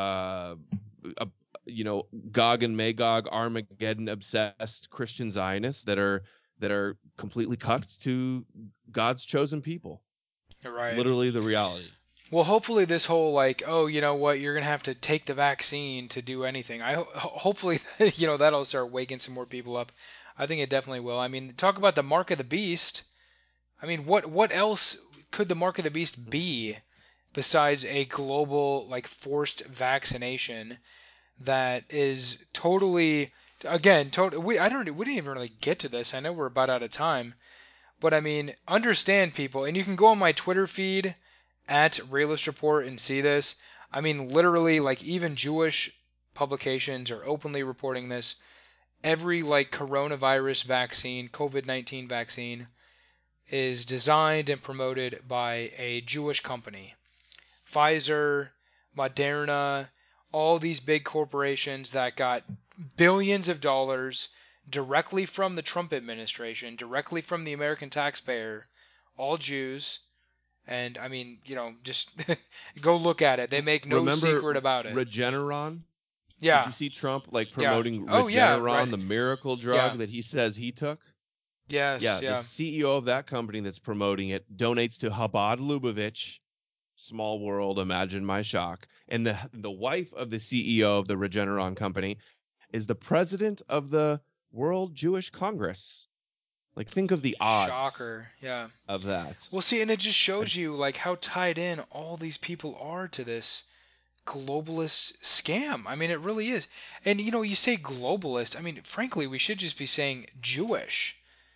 Gog and Magog, Armageddon obsessed Christian Zionists that are completely cucked to God's chosen people. It's Right. literally the reality. Well, hopefully this whole like, oh, you know what, you're gonna have to take the vaccine to do anything. Hopefully, that'll start waking some more people up. I think it definitely will. I mean, talk about the mark of the beast. I mean, what else could the mark of the beast be besides a global like forced vaccination that is totally again total we didn't even really get to this. I know we're about out of time, but I mean, understand people, and you can go on my Twitter feed at Realist Report and see this. I mean, literally, like even Jewish publications are openly reporting this. Every like coronavirus vaccine, COVID-19 vaccine, is designed and promoted by a Jewish company. Pfizer, Moderna, all these big corporations that got billions of dollars directly from the Trump administration, directly from the American taxpayer, all Jews. And I mean, just go look at it. They make no Remember secret about it. Regeneron? Did Yeah, you see Trump like yeah. promoting Oh, yeah, right. Regeneron, the miracle Yeah, drug that he says he took? yes, Yeah, the yeah. CEO of that company that's promoting it donates to Chabad Lubavitch. Small world, imagine my shock. And the wife of the CEO of the Regeneron company is the president of the World Jewish Congress. Like, think of the odds Shocker, yeah. of that. Well, see, and it just I- shows you like how tied in all these people are to this globalist scam. I mean, it really is. And you say globalist. I mean, frankly, we should just be saying Jewish.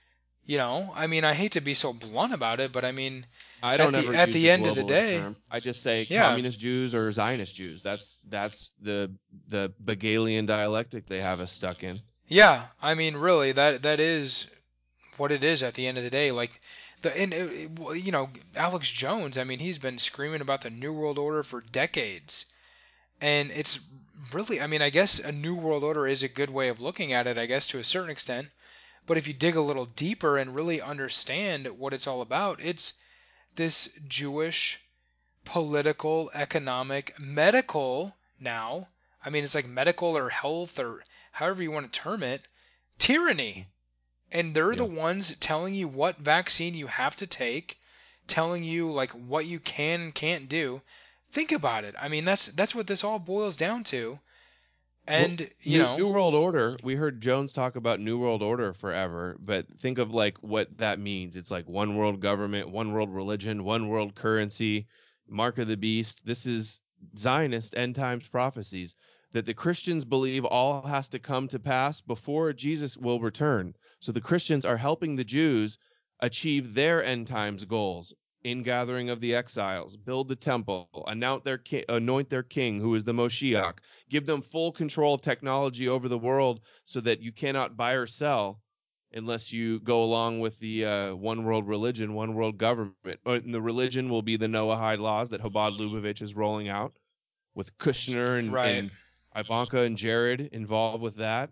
I mean, I hate to be so blunt about it, but I mean, I at don't the ever at use the the end of the globalist day, term. I just say yeah, communist Jews or Zionist Jews. That's the Hegelian dialectic they have us stuck in. yeah. I mean, really, that is what it is at the end of the day. Like well, Alex Jones. I mean, he's been screaming about the New World Order for decades, and it's really. I mean, I guess a New World Order is a good way of looking at it. I guess to a certain extent. But if you dig a little deeper and really understand what it's all about, it's this Jewish political, economic, medical now. I mean, it's like medical or health or however you want to term it, tyranny. And they're the Yeah. ones telling you what vaccine you have to take, telling you like what you can and can't do. Think about it. I mean, that's what this all boils down to. Well, And, New World Order, we heard Jones talk about New World Order forever, but think of like what that means. It's like one world government, one world religion, one world currency, mark of the beast. This is Zionist end times prophecies that the Christians believe all has to come to pass before Jesus will return. So the Christians are helping the Jews achieve their end times goals. Ingathering of the exiles, build the temple, anoint their king, who is the Moshiach, give them full control of technology over the world so that you cannot buy or sell unless you go along with the one world religion, one world government. And the religion will be the Noahide laws that Chabad Lubavitch is rolling out with Kushner right. and Ivanka and Jared involved with that.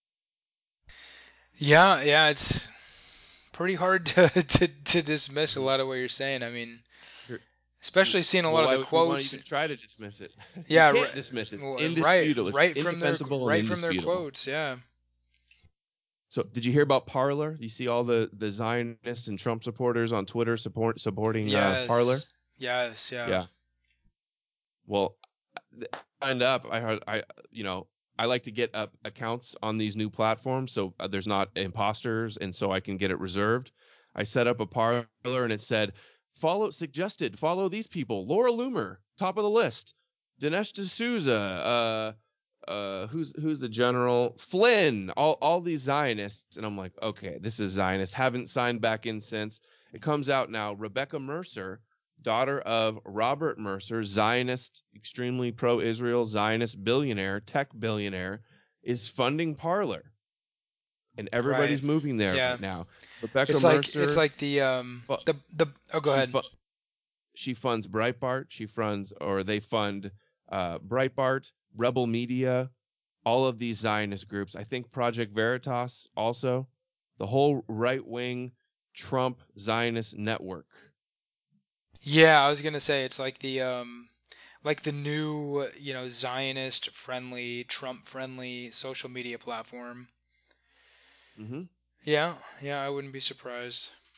Yeah, yeah, it's pretty hard to dismiss a lot of what you're saying. I mean, Sure. especially seeing a Well, lot of why the would you want to quotes. even try to dismiss it? You Yeah, can't dismiss it. It's right, indisputable. It's indefensible and right from their indisputable. quotes. Yeah. So, did you hear about Parler? You see all the Zionists and Trump supporters on Twitter supporting Parler? Yes. Yes. Yeah. Yeah. Well, signed up. I heard I like to get up accounts on these new platforms so there's not imposters and so I can get it reserved. I set up a Parler and it said follow these people: Laura Loomer, top of the list; Dinesh D'Souza, who's the general, Flynn, all these Zionists. And I'm like, okay, this is Zionist. Haven't signed back in since. It comes out now. Rebecca Mercer, daughter of Robert Mercer, Zionist, extremely pro-Israel Zionist billionaire, tech billionaire, is funding Parler, and Right. everybody's moving there Yeah. now. Rebecca It's Mercer, like the oh, go she ahead. fu- she funds Breitbart. They fund Breitbart, Rebel Media, all of these Zionist groups. I think Project Veritas also, the whole right wing Trump Zionist network. Yeah, I was gonna say it's like the new Zionist friendly, Trump friendly social media platform. Hmm. Yeah. Yeah, I wouldn't be surprised.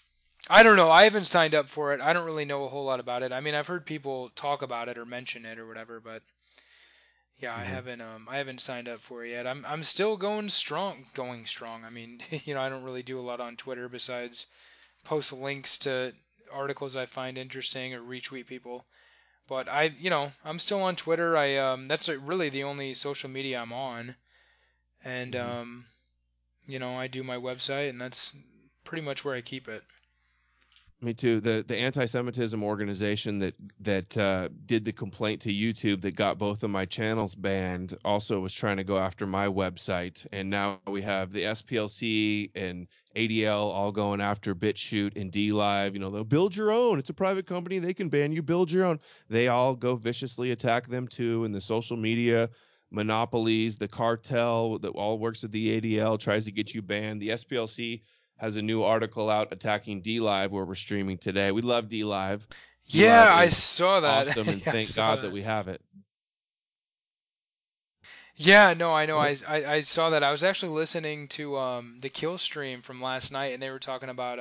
I don't know. I haven't signed up for it. I don't really know a whole lot about it. I mean, I've heard people talk about it or mention it or whatever, but yeah, I haven't signed up for it yet. I'm still going strong. I mean, I don't really do a lot on Twitter besides post links to articles I find interesting or retweet people. But I'm still on Twitter. That's really the only social media I'm on, and I do my website, and that's pretty much where I keep it. Me too. The anti-Semitism organization that did the complaint to YouTube that got both of my channels banned also was trying to go after my website, and now we have the SPLC and ADL all going after BitChute and DLive. They'll build your own. It's a private company. They can ban you. Build your own. They all go viciously attack them too, and the social media monopolies, the cartel that all works with the ADL tries to get you banned. The SPLC has a new article out attacking DLive where we're streaming today. We love DLive. Yeah, DLive I is saw that. awesome, and Yeah, I thank saw God that. that we have it. Yeah, no, I know. Well, I saw that. I was actually listening to the Kill stream from last night, and they were talking about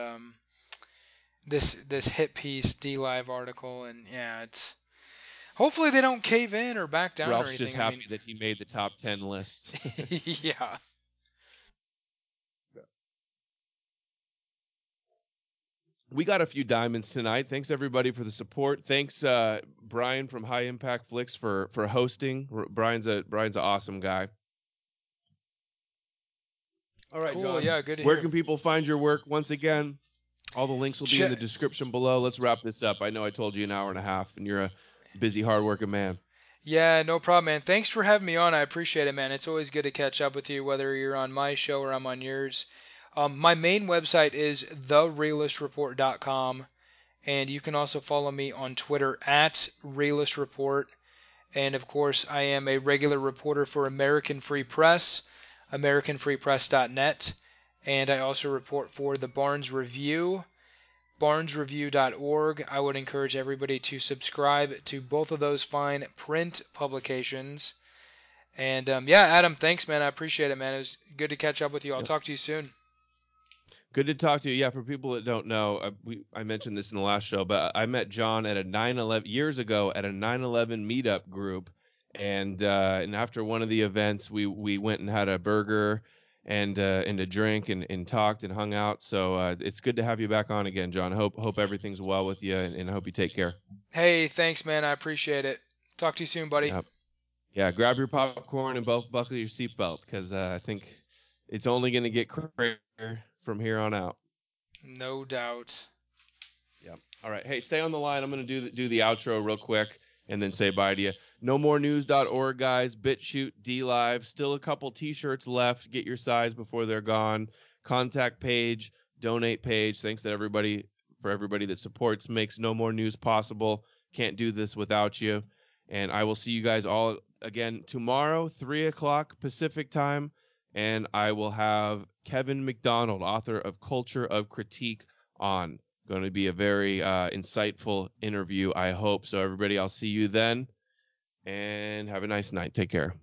this hit piece D Live article, and yeah, it's hopefully they don't cave in or back down or Ralph's just anything. I mean, happy that he made the top 10 list. yeah. We got a few diamonds tonight. Thanks everybody for the support. Thanks Brian from High Impact Flicks for hosting. Brian's an awesome guy. All right, Cool. John. Yeah, good to Where hear. can people find your work? Once again, all the links will be in the description below. Let's wrap this up. I know I told you an hour and a half, and you're a busy, hardworking man. Yeah, no problem, man. Thanks for having me on. I appreciate it, man. It's always good to catch up with you, whether you're on my show or I'm on yours. My main website is therealistreport.com, and you can also follow me on Twitter at realistreport. And of course, I am a regular reporter for American Free Press, AmericanFreePress.net, and I also report for the Barnes Review, barnesreview.org. I would encourage everybody to subscribe to both of those fine print publications. And yeah, Adam, thanks, man. I appreciate it, man. It was good to catch up with you. I'll Yep. talk to you soon. Good to talk to you. Yeah, for people that don't know, I mentioned this in the last show, but I met John at a 9/11 years ago at a 9/11 meetup group, and after one of the events, we went and had a burger and a drink and talked and hung out. So it's good to have you back on again, John. Hope everything's well with you, and I hope you take care. Hey, thanks, man. I appreciate it. Talk to you soon, buddy. Yep. Yeah, grab your popcorn and buckle your seatbelt because I think it's only going to get crazier from here on out. No doubt. Yeah. All right. Hey, stay on the line. I'm going to do the outro real quick and then say bye to you. NoMoreNews.org, guys. BitChute, DLive. Still a couple T-shirts left. Get your size before they're gone. Contact page, donate page. Thanks to everybody that supports, makes No More News possible. Can't do this without you. And I will see you guys all again tomorrow, 3 o'clock Pacific time. And I will have Kevin McDonald, author of Culture of Critique, on. Going to be a very insightful interview, I hope. So, everybody, I'll see you then. And have a nice night. Take care.